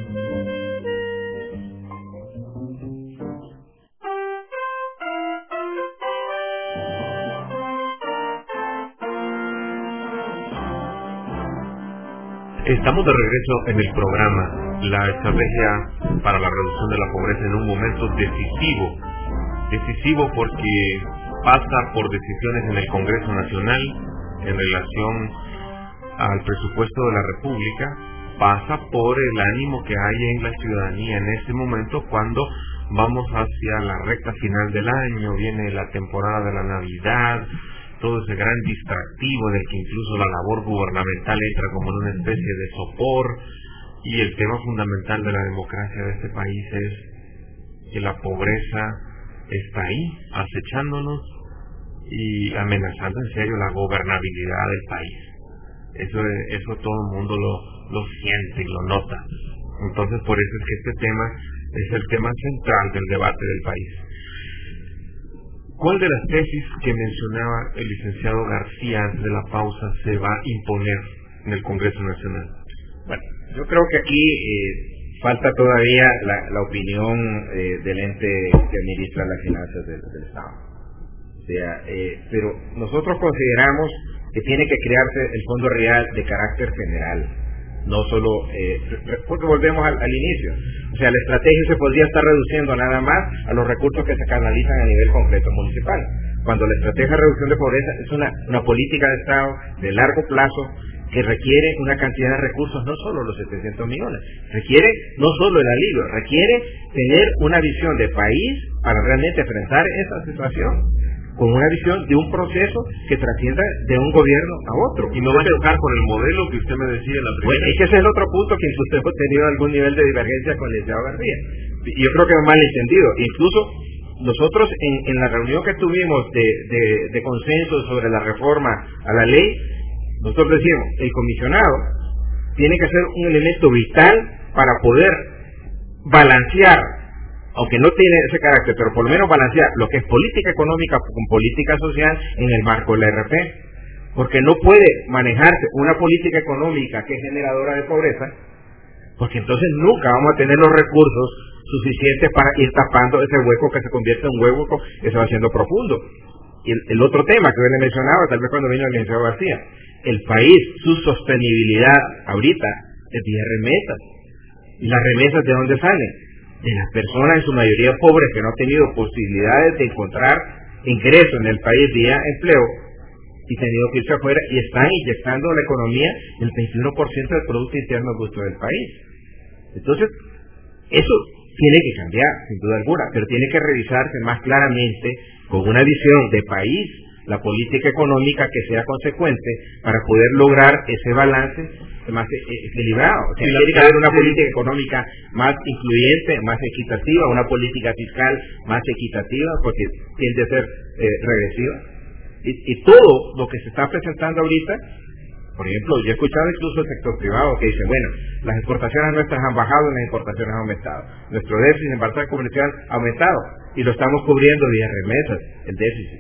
Estamos de regreso en el programa La Estrategia para la Reducción de la Pobreza en un momento decisivo. Decisivo porque pasa por decisiones en el Congreso Nacional en relación al presupuesto de la República, pasa por el ánimo que hay en la ciudadanía en este momento cuando vamos hacia la recta final del año, viene la temporada de la Navidad, todo ese gran distractivo del que incluso la labor gubernamental entra como en una especie de sopor, y el tema fundamental de la democracia de este país es que la pobreza está ahí, acechándonos y amenazando en serio la gobernabilidad del país. Eso, eso todo el mundo lo, lo siente y lo nota. Entonces, por eso es que este tema es el tema central del debate del país. ¿Cuál de las tesis que mencionaba el licenciado García antes de la pausa se va a imponer en el Congreso Nacional?
Bueno, yo creo que aquí eh, falta todavía la, la opinión eh, del ente que administra las finanzas del, del Estado. O sea, eh, pero nosotros consideramos que tiene que crearse el Fondo Real de carácter general, no solo, eh, porque volvemos al, al inicio. O sea, la estrategia se podría estar reduciendo nada más a los recursos que se canalizan a nivel concreto municipal, cuando la estrategia de reducción de pobreza es una, una política de Estado de largo plazo que requiere una cantidad de recursos, no solo los setecientos millones, requiere no solo el alivio, requiere tener una visión de país para realmente enfrentar esa situación, con una visión de un proceso que trascienda de un gobierno a otro.
Y no va a chocar con el modelo que usted me decía en la primera.
Bueno, es que ese es el otro punto que usted ha tenido algún nivel de divergencia con el licenciado García. Y yo creo que es mal entendido. Incluso nosotros en, en la reunión que tuvimos de, de, de consenso sobre la reforma a la ley, nosotros decíamos, el comisionado tiene que ser un elemento vital para poder balancear, aunque no tiene ese carácter, pero por lo menos balancear lo que es política económica con política social en el marco de la R P. Porque no puede manejarse una política económica que es generadora de pobreza, porque entonces nunca vamos a tener los recursos suficientes para ir tapando ese hueco que se convierte en un hueco que se va haciendo profundo. Y el, el otro tema que yo le mencionaba, tal vez cuando vino el licenciado García, el país, su sostenibilidad ahorita es vía remesas. ¿Y las remesas de dónde salen? De las personas en su mayoría pobres que no han tenido posibilidades de encontrar ingresos en el país vía empleo y tenido que irse afuera y están inyectando a la economía el veintiuno por ciento del Producto Interno Bruto del país. Entonces, eso tiene que cambiar, sin duda alguna, pero tiene que revisarse más claramente con una visión de país, la política económica que sea consecuente para poder lograr ese balance más equilibrado. O sea, tiene que haber una política económica más incluyente, más equitativa, una política fiscal más equitativa, porque tiende a ser eh, regresiva. Y, y todo lo que se está presentando ahorita, por ejemplo, yo he escuchado incluso el sector privado que dice, bueno, las exportaciones nuestras han bajado y las importaciones han aumentado. Nuestro déficit en balanza comercial ha aumentado y lo estamos cubriendo vía remesas, el déficit.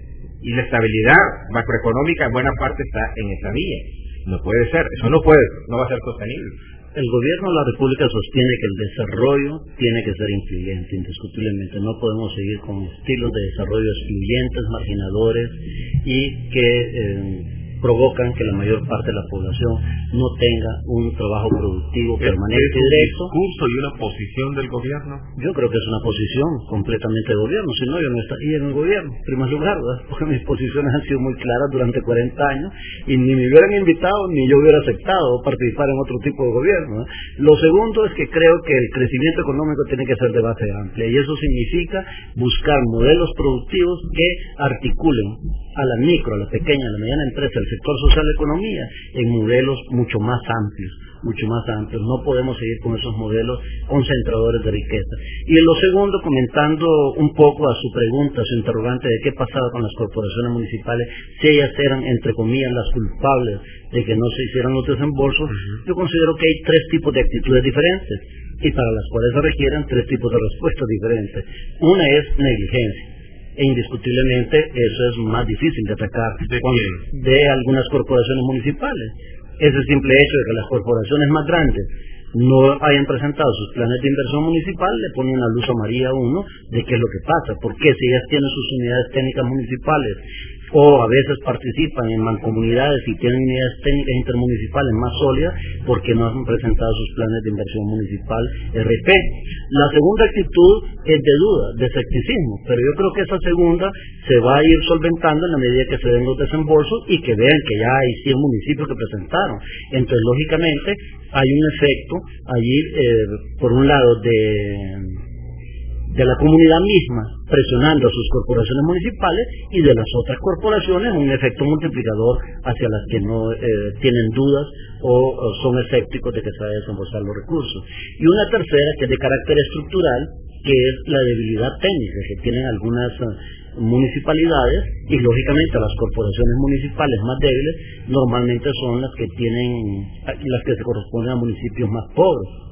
Y la estabilidad macroeconómica en buena parte está en esa vía. No puede ser, eso no puede, no va a ser sostenible.
El gobierno de la República sostiene que el desarrollo tiene que ser incluyente, indiscutiblemente. No podemos seguir con estilos de desarrollo excluyentes, marginadores y que eh, provocan que la mayor parte de la población no tenga un trabajo productivo permanente y directo.
¿Es un discurso y una posición del gobierno?
Yo creo que es una posición completamente de gobierno, si no yo no estaría en el gobierno, en primer lugar, ¿verdad? Porque mis posiciones han sido muy claras durante cuarenta años y ni me hubieran invitado ni yo hubiera aceptado participar en otro tipo de gobierno, ¿eh? Lo segundo es que creo que el crecimiento económico tiene que ser de base amplia y eso significa buscar modelos productivos que articulen a la micro, a la pequeña, a la mediana empresa, al sector social de economía, en modelos mucho más amplios, mucho más amplios. No podemos seguir con esos modelos concentradores de riqueza. Y en lo segundo, comentando un poco a su pregunta, a su interrogante de qué pasaba con las corporaciones municipales, si ellas eran, entre comillas, las culpables de que no se hicieran los desembolsos, uh-huh. Yo considero que hay tres tipos de actitudes diferentes, y para las cuales se requieren tres tipos de respuestas diferentes. Una es negligencia. E indiscutiblemente eso es más difícil de atacar
¿De,
con, de algunas corporaciones municipales. Ese simple hecho de que las corporaciones más grandes no hayan presentado sus planes de inversión municipal le pone una luz amarilla a uno de qué es lo que pasa, porque si ellas tienen sus unidades técnicas municipales o a veces participan en mancomunidades y tienen unidades técnicas intermunicipales más sólidas, porque no han presentado sus planes de inversión municipal R P. La segunda actitud es de duda, de escepticismo, pero yo creo que esa segunda se va a ir solventando en la medida que se den los desembolsos y que vean que ya hay cien municipios que presentaron. Entonces, lógicamente, hay un efecto allí, eh, por un lado, de... de la comunidad misma presionando a sus corporaciones municipales y de las otras corporaciones un efecto multiplicador hacia las que no eh, tienen dudas o, o son escépticos de que se vayan a desembolsar los recursos. Y una tercera que es de carácter estructural, que es la debilidad técnica que tienen algunas uh, municipalidades y lógicamente las corporaciones municipales más débiles normalmente son las que tienen, las que se corresponden a municipios más pobres.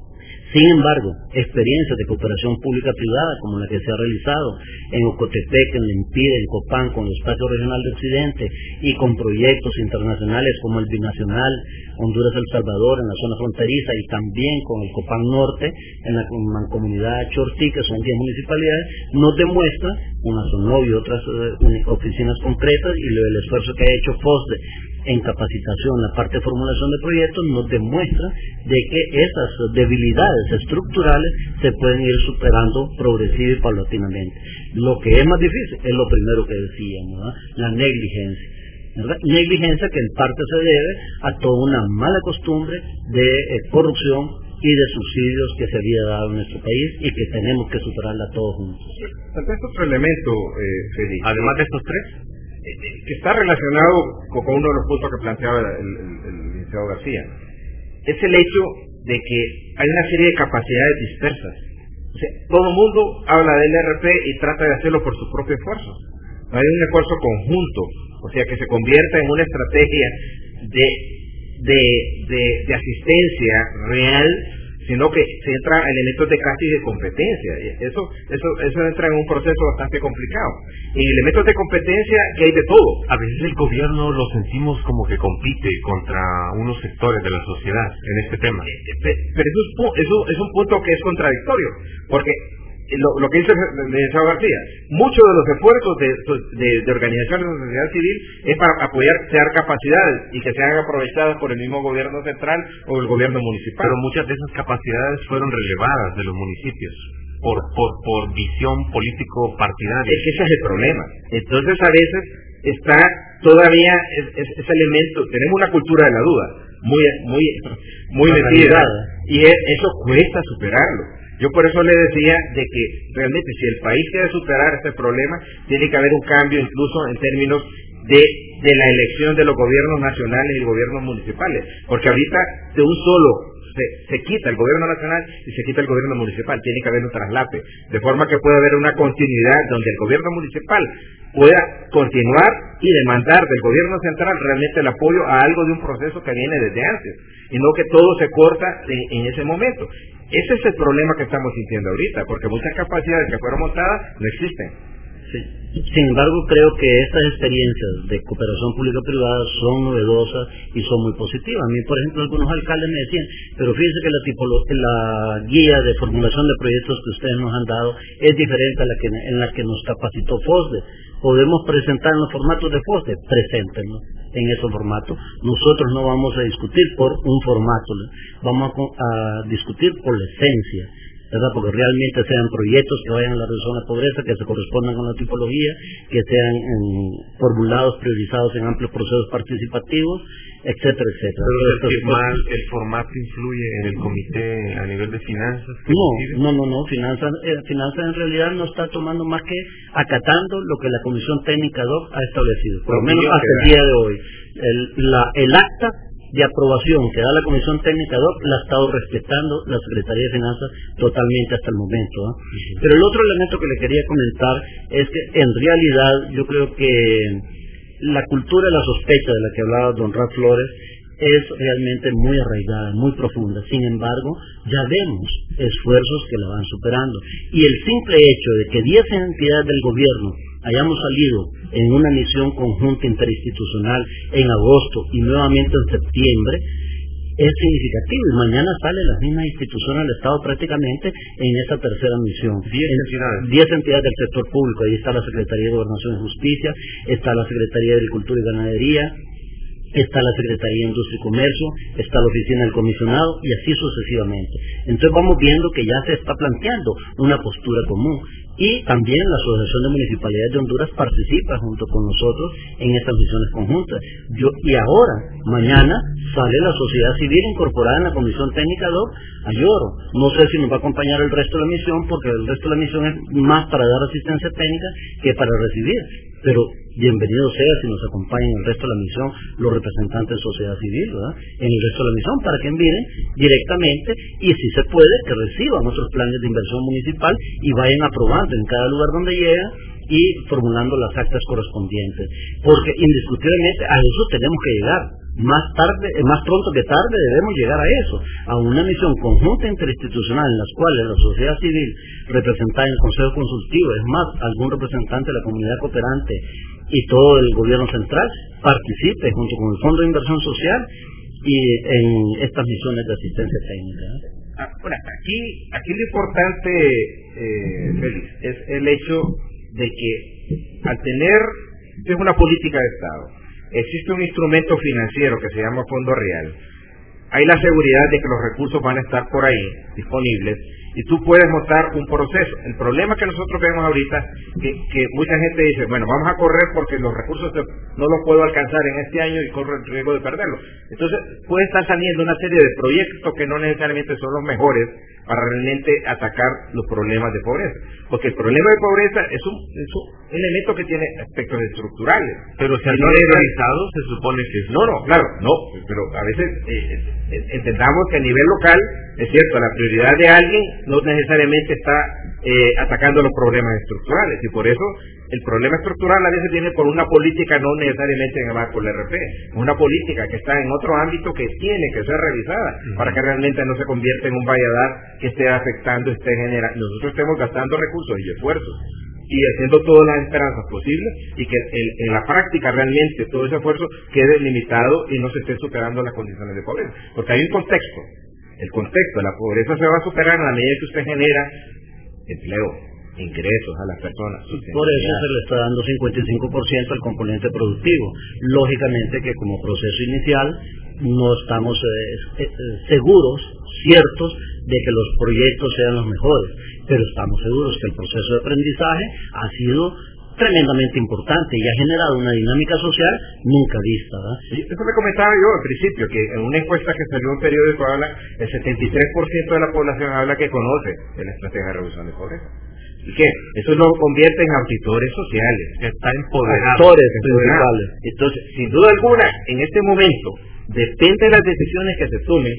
Sin embargo, experiencias de cooperación pública-privada como la que se ha realizado en Ocotepec, en Lempira, en Copán, con el Espacio Regional de Occidente y con proyectos internacionales como el Binacional Honduras-El Salvador en la zona fronteriza y también con el Copán Norte en la mancomunidad Chortí, que son diez municipalidades, nos demuestra, con Azonov y otras uh, oficinas concretas y el esfuerzo que ha hecho FOSDE en capacitación, la parte de formulación de proyectos, nos demuestra de que esas debilidades estructurales se pueden ir superando progresiva y paulatinamente. Lo que es más difícil es lo primero que decíamos, ¿verdad? La negligencia. ¿verdad? Negligencia que en parte se debe a toda una mala costumbre de eh, corrupción y de subsidios que se había dado en nuestro país y que tenemos que superarla todos juntos.
Entonces, otro elemento, eh, Félix,
además de estos tres,
que está relacionado con uno de los puntos que planteaba el, el, el licenciado García, es el hecho de que hay una serie de capacidades dispersas. O sea, todo el mundo habla del R P y trata de hacerlo por su propio esfuerzo. No hay un esfuerzo conjunto, o sea, que se convierta en una estrategia de, de, de, de asistencia real, sino que se entra a elementos de casi de competencia. Eso, eso, eso entra en un proceso bastante complicado. En elementos de competencia que hay de todo.
A veces el gobierno lo sentimos como que compite contra unos sectores de la sociedad en este tema.
Pero eso es, eso es un punto que es contradictorio, porque Lo, lo que dice el licenciado García, muchos de los esfuerzos de, de, de organizaciones de la sociedad civil es para apoyar, crear capacidades y que sean aprovechadas por el mismo gobierno central o el gobierno municipal.
Pero muchas de esas capacidades fueron relevadas de los municipios por, por, por visión político-partidaria.
Es que ese es el problema. Entonces a veces está todavía ese elemento, tenemos una cultura de la duda muy muy muy metida y es, eso cuesta superarlo. Yo por eso le decía de que realmente si el país quiere superar este problema, tiene que haber un cambio incluso en términos de, de la elección de los gobiernos nacionales y gobiernos municipales, porque ahorita de un solo se, se quita el gobierno nacional y se quita el gobierno municipal, tiene que haber un traslape, de forma que pueda haber una continuidad donde el gobierno municipal pueda continuar y demandar del gobierno central realmente el apoyo a algo de un proceso que viene desde antes, y no que todo se corta en, en ese momento. Ese es el problema que estamos sintiendo ahorita, porque muchas capacidades que fueron montadas no existen.
Sí. Sin embargo, creo que estas experiencias de cooperación pública-privada son novedosas y son muy positivas. A mí, por ejemplo, algunos alcaldes me decían, pero fíjense que la, tipolo- la guía de formulación de proyectos que ustedes nos han dado es diferente a la que en la que nos capacitó FOSDE. Podemos presentar en los formatos de FOSDE, preséntenos en esos formatos. Nosotros no vamos a discutir por un formato, ¿no? Vamos a, a discutir por la esencia, ¿verdad? Porque realmente sean proyectos que vayan a la reducción de la pobreza, que se correspondan con la tipología, que sean en, formulados, priorizados en amplios procesos participativos, etcétera, etcétera.
Pero el, firmar, el formato influye en el comité a nivel de finanzas.
No, no, no, no, finanzas, eh, finanzas en realidad no está tomando más que acatando lo que la Comisión Técnica D O C ha establecido, por lo menos hasta el día de hoy. El, la, el acta de aprobación que da la Comisión Técnica D O C la ha estado respetando la Secretaría de Finanzas totalmente hasta el momento, ¿eh? Uh-huh. Pero el otro elemento que le quería comentar es que en realidad yo creo que la cultura de la sospecha de la que hablaba don Ralph Flores es realmente muy arraigada, muy profunda. Sin embargo, ya vemos esfuerzos que la van superando. Y el simple hecho de que diez entidades del gobierno hayamos salido en una misión conjunta interinstitucional en agosto y nuevamente en septiembre, es significativo, y mañana salen las mismas instituciones del Estado prácticamente en esa tercera misión.
Diez entidades.
Diez entidades del sector público. Ahí está la Secretaría de Gobernación y Justicia, está la Secretaría de Agricultura y Ganadería, está la Secretaría de Industria y Comercio, está la Oficina del Comisionado, y así sucesivamente. Entonces vamos viendo que ya se está planteando una postura común. Y también la Asociación de Municipalidades de Honduras participa junto con nosotros en estas misiones conjuntas. Yo, y ahora, mañana, sale la sociedad civil incorporada en la Comisión Técnica D O C a Lloro. No sé si nos va a acompañar el resto de la misión, porque el resto de la misión es más para dar asistencia técnica que para recibir. Pero bienvenido sea si nos acompañan en el resto de la misión los representantes de sociedad civil, ¿verdad? En el resto de la misión, para que miren directamente, y si se puede, que reciban otros planes de inversión municipal y vayan aprobando en cada lugar donde llega y formulando las actas correspondientes, porque indiscutiblemente a eso tenemos que llegar. Más tarde, más pronto que tarde debemos llegar a eso, a una misión conjunta interinstitucional en las cuales la sociedad civil representada en el Consejo Consultivo, es más, algún representante de la comunidad cooperante y todo el gobierno central participe junto con el Fondo de Inversión Social y en estas misiones de asistencia técnica.
Ah, bueno, aquí, aquí lo importante, eh, Félix, es el hecho de que al tener, esto es una política de Estado, existe un instrumento financiero que se llama Fondo Real, hay la seguridad de que los recursos van a estar por ahí disponibles y tú puedes montar un proceso. El problema que nosotros vemos ahorita, que, que mucha gente dice, bueno, vamos a correr porque los recursos no los puedo alcanzar en este año y corro el riesgo de perderlos. Entonces puede estar saliendo una serie de proyectos que no necesariamente son los mejores para realmente atacar los problemas de pobreza, porque el problema de pobreza es un, es un elemento que tiene aspectos estructurales.
Pero si no es realizado, se supone que
no, no, claro, no, pero a veces eh, entendamos que a nivel local, es cierto, la prioridad de alguien no necesariamente está eh, atacando los problemas estructurales, y por eso el problema estructural a veces viene por una política no necesariamente en el marco del R P, una política que está en otro ámbito que tiene que ser revisada uh-huh. para que realmente no se convierta en un valladar que esté afectando, esté generando, nosotros estemos gastando recursos y esfuerzos y haciendo todas las esperanzas posibles y que el, en la práctica realmente todo ese esfuerzo quede limitado y no se esté superando las condiciones de pobreza, porque hay un contexto, el contexto de la pobreza se va a superar en la medida que usted genera empleo, ingresos a las personas.
Por eso se le está dando cincuenta y cinco por ciento al componente productivo. Lógicamente que como proceso inicial no estamos eh, eh, seguros, ciertos, de que los proyectos sean los mejores, pero estamos seguros que el proceso de aprendizaje ha sido tremendamente importante y ha generado una dinámica social nunca vista, ¿verdad?
Sí, eso me comentaba yo al principio, que en una encuesta que salió en un periódico habla, el setenta y tres por ciento de la población habla que conoce de la estrategia de reducción de pobreza. ¿Y qué? Eso lo convierte en auditores sociales, que están empoderados.
Actores principales.
Entonces, sin duda alguna, en este momento, depende de las decisiones que se tomen,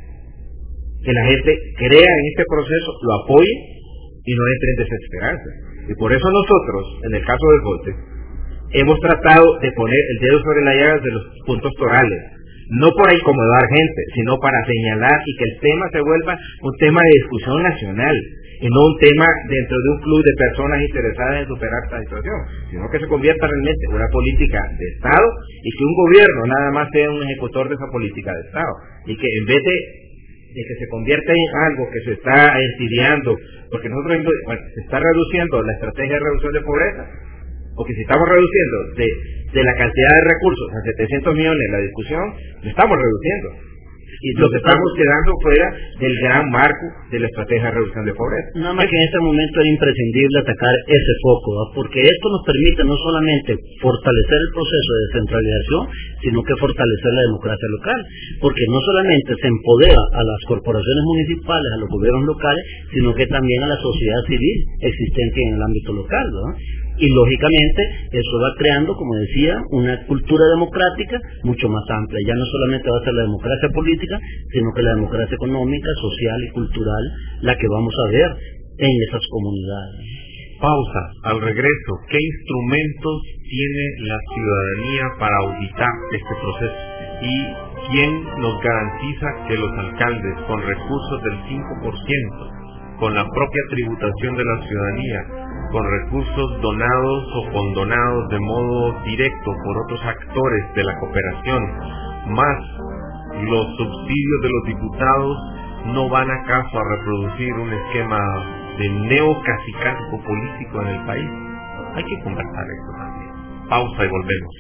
que la gente crea en este proceso, lo apoye y no entre en desesperanza. Y por eso nosotros, en el caso del Volte, hemos tratado de poner el dedo sobre la llaga de los puntos torales, no por incomodar gente, sino para señalar y que el tema se vuelva un tema de discusión nacional, y no un tema dentro de un club de personas interesadas en superar esta situación, sino que se convierta realmente en una política de Estado y que un gobierno nada más sea un ejecutor de esa política de Estado, y que en vez de, de que se convierta en algo que se está estudiando, porque nosotros, bueno, se está reduciendo la estrategia de reducción de pobreza, porque si estamos reduciendo de, de la cantidad de recursos a setecientos millones la discusión, lo estamos reduciendo. Y lo que estamos quedando fuera del gran marco de la estrategia de reducción de pobreza.
Nada más que en este momento es imprescindible atacar ese foco, ¿no? Porque esto nos permite no solamente fortalecer el proceso de descentralización, sino que fortalecer la democracia local, porque no solamente se empodera a las corporaciones municipales, a los gobiernos locales, sino que también a la sociedad civil existente en el ámbito local, ¿no? Y lógicamente eso va creando, como decía, una cultura democrática mucho más amplia. Ya no solamente va a ser la democracia política, sino que la democracia económica, social y cultural la que vamos a ver en esas comunidades.
Pausa. Al regreso, ¿qué instrumentos tiene la ciudadanía para auditar este proceso? ¿Y quién nos garantiza que los alcaldes, con recursos del cinco por ciento, con la propia tributación de la ciudadanía, con recursos donados o condonados de modo directo por otros actores de la cooperación, más los subsidios de los diputados, no van acaso a reproducir un esquema de neocasicazgo político en el país? Hay que conversar esto también. Pausa y volvemos.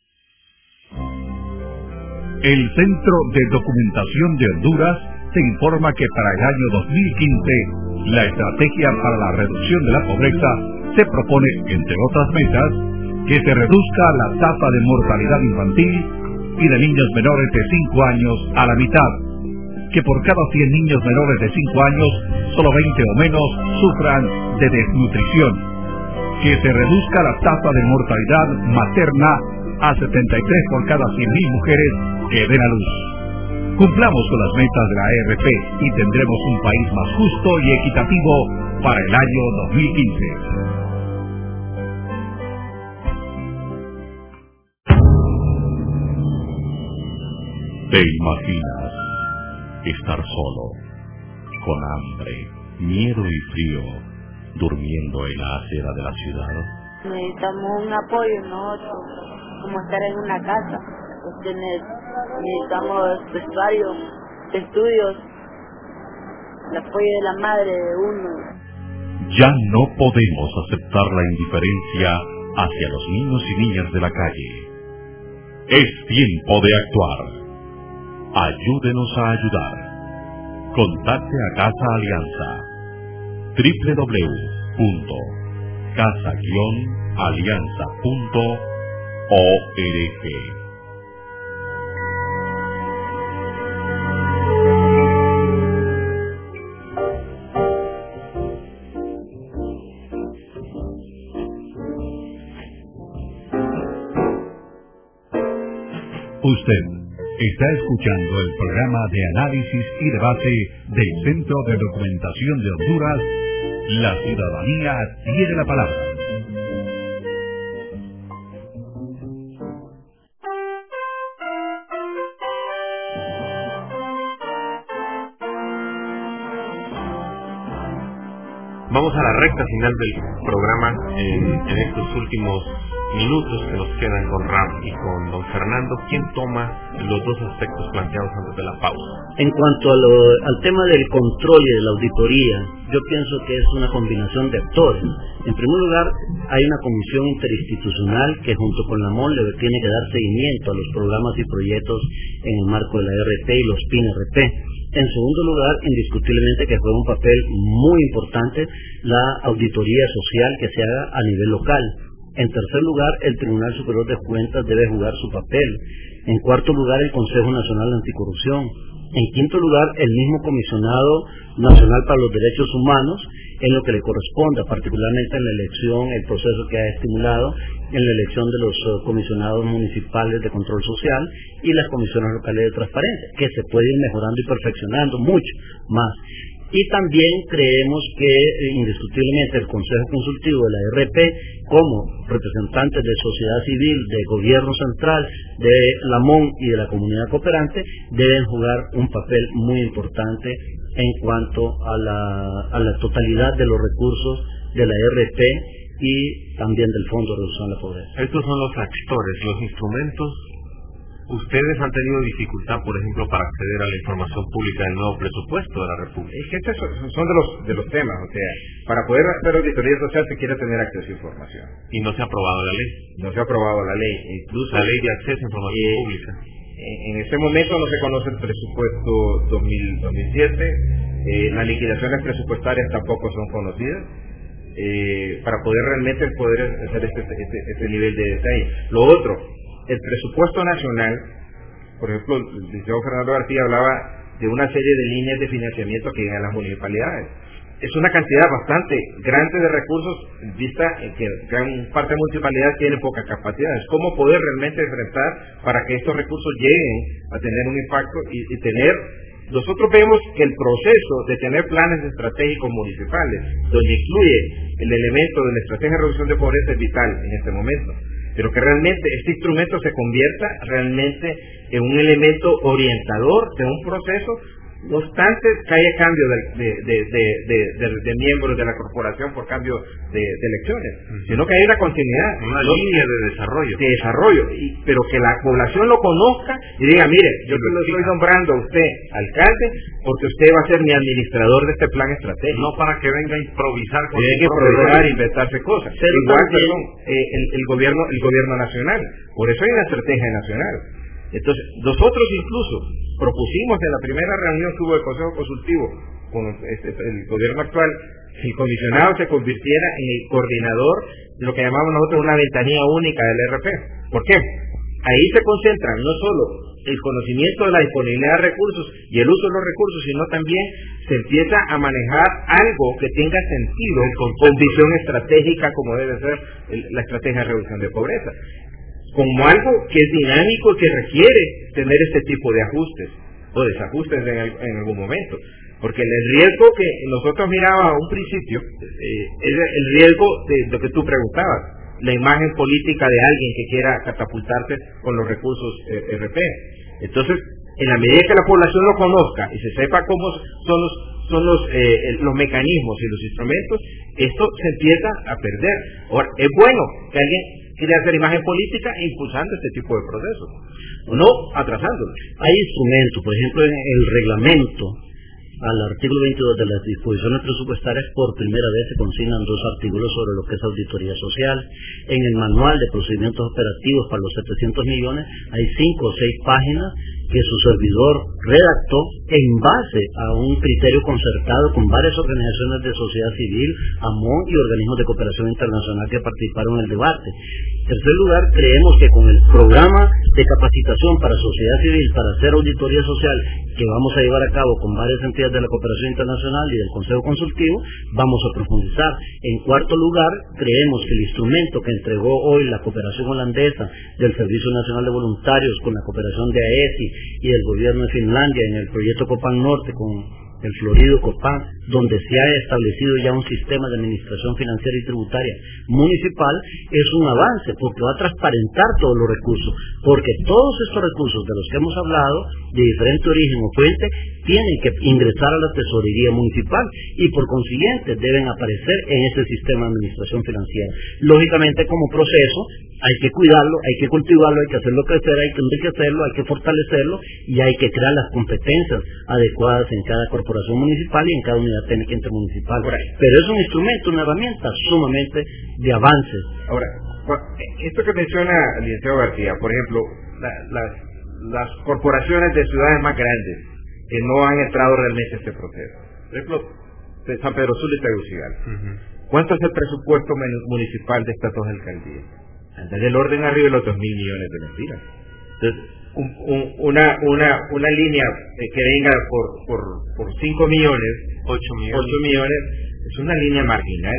El Centro de Documentación de Honduras se informa que para el año dos mil quince la estrategia para la reducción de la pobreza se propone, entre otras metas, que se reduzca la tasa de mortalidad infantil y de niños menores de cinco años a la mitad, que por cada cien niños menores de cinco años, solo veinte o menos sufran de desnutrición, que se reduzca la tasa de mortalidad materna a setenta y tres por cada cien mil mujeres que den a luz. Cumplamos con las metas de la E R P y tendremos un país más justo y equitativo para el año dos mil quince. ¿Te imaginas estar solo, con hambre, miedo y frío, durmiendo en la acera de la ciudad?
Necesitamos un apoyo nosotros, como estar en una casa, pues tener, necesitamos vestuario, estudios, el apoyo de la madre de uno.
Ya no podemos aceptar la indiferencia hacia los niños y niñas de la calle. Es tiempo de actuar. Ayúdenos a ayudar. Contacte a Casa Alianza. doble u doble u doble u punto casa alianza punto org. Usted está escuchando el programa de análisis y debate del Centro de Documentación de Honduras. La ciudadanía tiene la palabra.
Vamos a la recta final del programa en, en estos últimos minutos que nos quedan con Ram y con don Fernando. ¿Quién toma los dos aspectos planteados antes de la pausa?
En cuanto a lo, al tema del control y de la auditoría, yo pienso que es una combinación de actores. En primer lugar, hay una comisión interinstitucional que junto con la M O L tiene que dar seguimiento a los programas y proyectos en el marco de la R T y los P I N R P. En segundo lugar, indiscutiblemente que juega un papel muy importante la auditoría social que se haga a nivel local. En tercer lugar, el Tribunal Superior de Cuentas debe jugar su papel. En cuarto lugar, el Consejo Nacional de Anticorrupción. En quinto lugar, el mismo Comisionado Nacional para los Derechos Humanos, en lo que le corresponda, particularmente en la elección, el proceso que ha estimulado en la elección de los uh, comisionados municipales de control social y las comisiones locales de transparencia, que se puede ir mejorando y perfeccionando mucho más. Y también creemos que eh, indiscutiblemente el Consejo Consultivo de la R P, como representantes de sociedad civil, de gobierno central, de la M O N y de la comunidad cooperante, deben jugar un papel muy importante en cuanto a la, a la totalidad de los recursos de la R P y también del Fondo de Reducción de la Pobreza.
Estos son los actores, los instrumentos. ¿Ustedes han tenido dificultad, por ejemplo, para acceder a la información pública del nuevo presupuesto de la República?
Es que estos son de los de los temas, o sea, para poder hacer auditoría social se quiere tener acceso a información.
Y no se ha aprobado la ley.
No se ha aprobado la ley, incluso
la ley de acceso a información
eh,
pública.
En, en este momento no se conoce el presupuesto dos mil siete, eh, las liquidaciones presupuestarias tampoco son conocidas. Eh, para poder realmente poder hacer este, este, este nivel de detalle. Lo otro, el presupuesto nacional, por ejemplo, el licenciado Fernando García hablaba de una serie de líneas de financiamiento que llegan a las municipalidades. Es una cantidad bastante grande de recursos, vista en que gran parte de municipalidades tiene pocas capacidades. ¿Cómo poder realmente enfrentar para que estos recursos lleguen a tener un impacto y, y tener... Nosotros vemos que el proceso de tener planes estratégicos municipales, donde incluye el elemento de la estrategia de reducción de pobreza, es vital en este momento, pero que realmente este instrumento se convierta realmente en un elemento orientador de un proceso, no obstante que haya cambio de, de, de, de, de, de, de miembros de la corporación por cambio de, de elecciones, uh-huh. sino que hay una continuidad,
una
¿no?
línea de desarrollo,
de desarrollo, y, pero que la población lo conozca y diga, mire, yo lo estoy nombrando a usted alcalde porque usted va a ser mi administrador de este plan estratégico,
no para que venga a improvisar con
tiene que improvisar e inventarse cosas. Pero igual, perdón, eh, el, el gobierno, el gobierno nacional, por eso hay una estrategia nacional. Entonces, nosotros incluso propusimos en la primera reunión que hubo del Consejo Consultivo con este, el gobierno actual, que el comisionado se convirtiera en el coordinador de lo que llamamos nosotros una ventanilla única del R P. ¿Por qué? Ahí se concentran no solo el conocimiento de la disponibilidad de recursos y el uso de los recursos, sino también se empieza a manejar algo que tenga sentido con visión estratégica, como debe ser el, la estrategia de reducción de pobreza, como algo que es dinámico y que requiere tener este tipo de ajustes o desajustes en, el, en algún momento, porque el riesgo que nosotros mirábamos a un principio eh, es el riesgo de lo que tú preguntabas, la imagen política de alguien que quiera catapultarse con los recursos eh, R P. Entonces, en la medida que la población lo conozca y se sepa cómo son los son los eh, los mecanismos y los instrumentos, esto se empieza a perder. Ahora, es bueno que alguien quiere hacer imagen política impulsando este tipo de procesos, no atrasándolo.
Hay instrumentos, por ejemplo, en el reglamento, al artículo veintidós de las disposiciones presupuestarias, por primera vez se consignan dos artículos sobre lo que es auditoría social. En el manual de procedimientos operativos para los setecientos millones hay cinco o seis páginas que su servidor redactó en base a un criterio concertado con varias organizaciones de sociedad civil, A M O N y organismos de cooperación internacional que participaron en el debate. En tercer lugar, creemos que con el programa de capacitación para sociedad civil para hacer auditoría social que vamos a llevar a cabo con varias entidades de la cooperación internacional y del Consejo Consultivo, vamos a profundizar. En cuarto lugar, creemos que el instrumento que entregó hoy la cooperación holandesa del Servicio Nacional de Voluntarios con la cooperación de A E S I y del gobierno de Finlandia en el proyecto Copan Norte con el florido Copan, donde se ha establecido ya un sistema de administración financiera y tributaria municipal, es un avance porque va a transparentar todos los recursos, porque todos estos recursos de los que hemos hablado, de diferente origen o fuente, tienen que ingresar a la tesorería municipal y por consiguiente deben aparecer en este sistema de administración financiera. Lógicamente, como proceso, hay que cuidarlo, hay que cultivarlo, hay que hacerlo crecer, hay que enriquecerlo, hay que fortalecerlo y hay que crear las competencias adecuadas en cada corporación municipal y en cada unidad técnica intermunicipal. Pero es un instrumento, una herramienta sumamente de avances.
Ahora, esto que menciona el licenciado García, por ejemplo, la, la, las corporaciones de ciudades más grandes que no han entrado realmente a este proceso. Por ejemplo, de San Pedro Sula y Tegucigalpa. Uh-huh. ¿Cuánto es el presupuesto municipal de estas dos alcaldías? Anda del orden arriba de los dos mil millones de mentiras. Entonces, un, un, una, una, una línea que venga por, por, por cinco millones,
ocho millones,
ocho millones, es una línea marginal.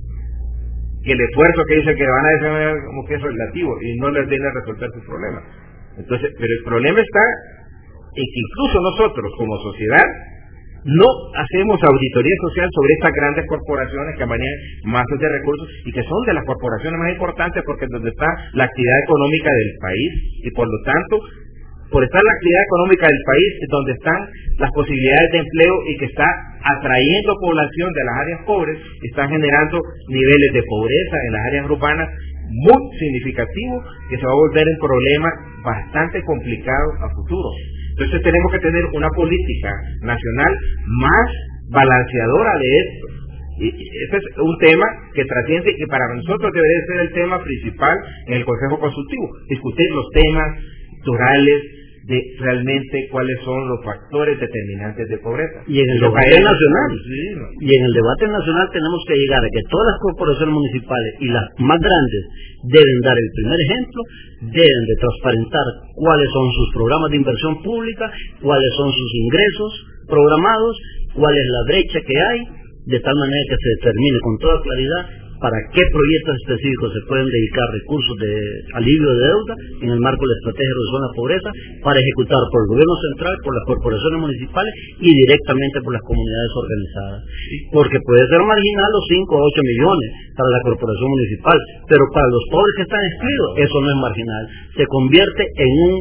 Y el esfuerzo que dicen que van a hacer como que es relativo y no les viene a resolver su problema. Entonces, pero el problema está en que incluso nosotros como sociedad no hacemos auditoría social sobre estas grandes corporaciones que manejan masas de recursos y que son de las corporaciones más importantes porque es donde está la actividad económica del país y por lo tanto, por estar la actividad económica del país es donde están las posibilidades de empleo y que está atrayendo población de las áreas pobres, están generando niveles de pobreza en las áreas urbanas muy significativos que se va a volver un problema bastante complicado a futuro. Entonces tenemos que tener una política nacional más balanceadora de esto. Y este es un tema que trasciende y que para nosotros debería ser el tema principal en el Consejo Consultivo, discutir los temas estructurales de realmente cuáles son los factores determinantes de pobreza.
Y en el debate nacional, sí, ¿no? y en el debate nacional tenemos que llegar a que todas las corporaciones municipales y las más grandes deben dar el primer ejemplo, deben de transparentar cuáles son sus programas de inversión pública, cuáles son sus ingresos programados, cuál es la brecha que hay, de tal manera que se determine con toda claridad para qué proyectos específicos se pueden dedicar recursos de alivio de deuda en el marco de la estrategia de reducción de la pobreza para ejecutar por el gobierno central, por las corporaciones municipales y directamente por las comunidades organizadas. Porque puede ser marginal los cinco o ocho millones para la corporación municipal, pero para los pobres que están excluidos, eso no es marginal. Se convierte en un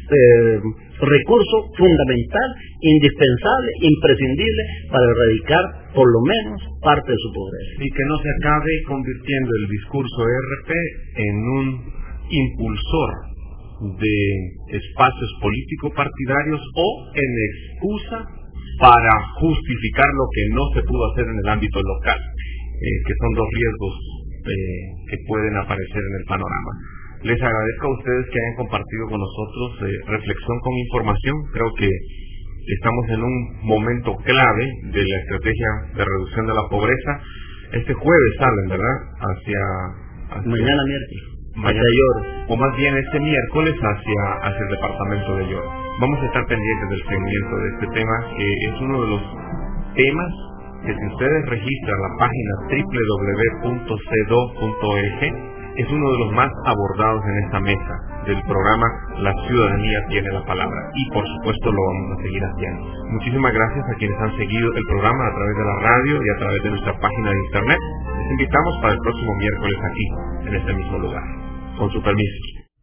eh, recurso fundamental, indispensable, imprescindible para erradicar por lo menos parte de su pobreza.
Y que no se acabe convirtiendo el discurso R P en un impulsor de espacios político-partidarios o en excusa para justificar lo que no se pudo hacer en el ámbito local, eh, que son dos riesgos eh, que pueden aparecer en el panorama. Les agradezco a ustedes que hayan compartido con nosotros eh, reflexión con información. Creo que estamos en un momento clave de la estrategia de reducción de la pobreza. Este jueves salen, ¿verdad? Hacia... hacia
mañana miércoles.
Mañana,
hacia Lloro.
O más bien este miércoles hacia, hacia el departamento de Lloro. Vamos a estar pendientes del seguimiento de este tema, que es uno de los temas que si ustedes registran la página doble u doble u doble u punto c e d o punto org, es uno de los más abordados en esta mesa del programa La Ciudadanía Tiene la Palabra, y por supuesto lo vamos a seguir haciendo. Muchísimas gracias a quienes han seguido el programa a través de la radio y a través de nuestra página de internet. Les invitamos para el próximo miércoles aquí, en este mismo lugar. Con su permiso.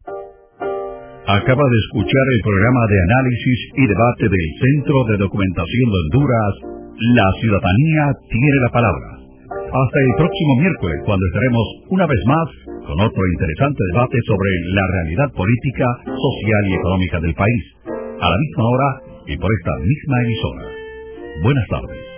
Acaba de escuchar el programa de análisis y debate del Centro de Documentación de Honduras, La Ciudadanía Tiene la Palabra. Hasta el próximo miércoles, cuando estaremos una vez más con otro interesante debate sobre la realidad política, social y económica del país, a la misma hora y por esta misma emisora. Buenas tardes.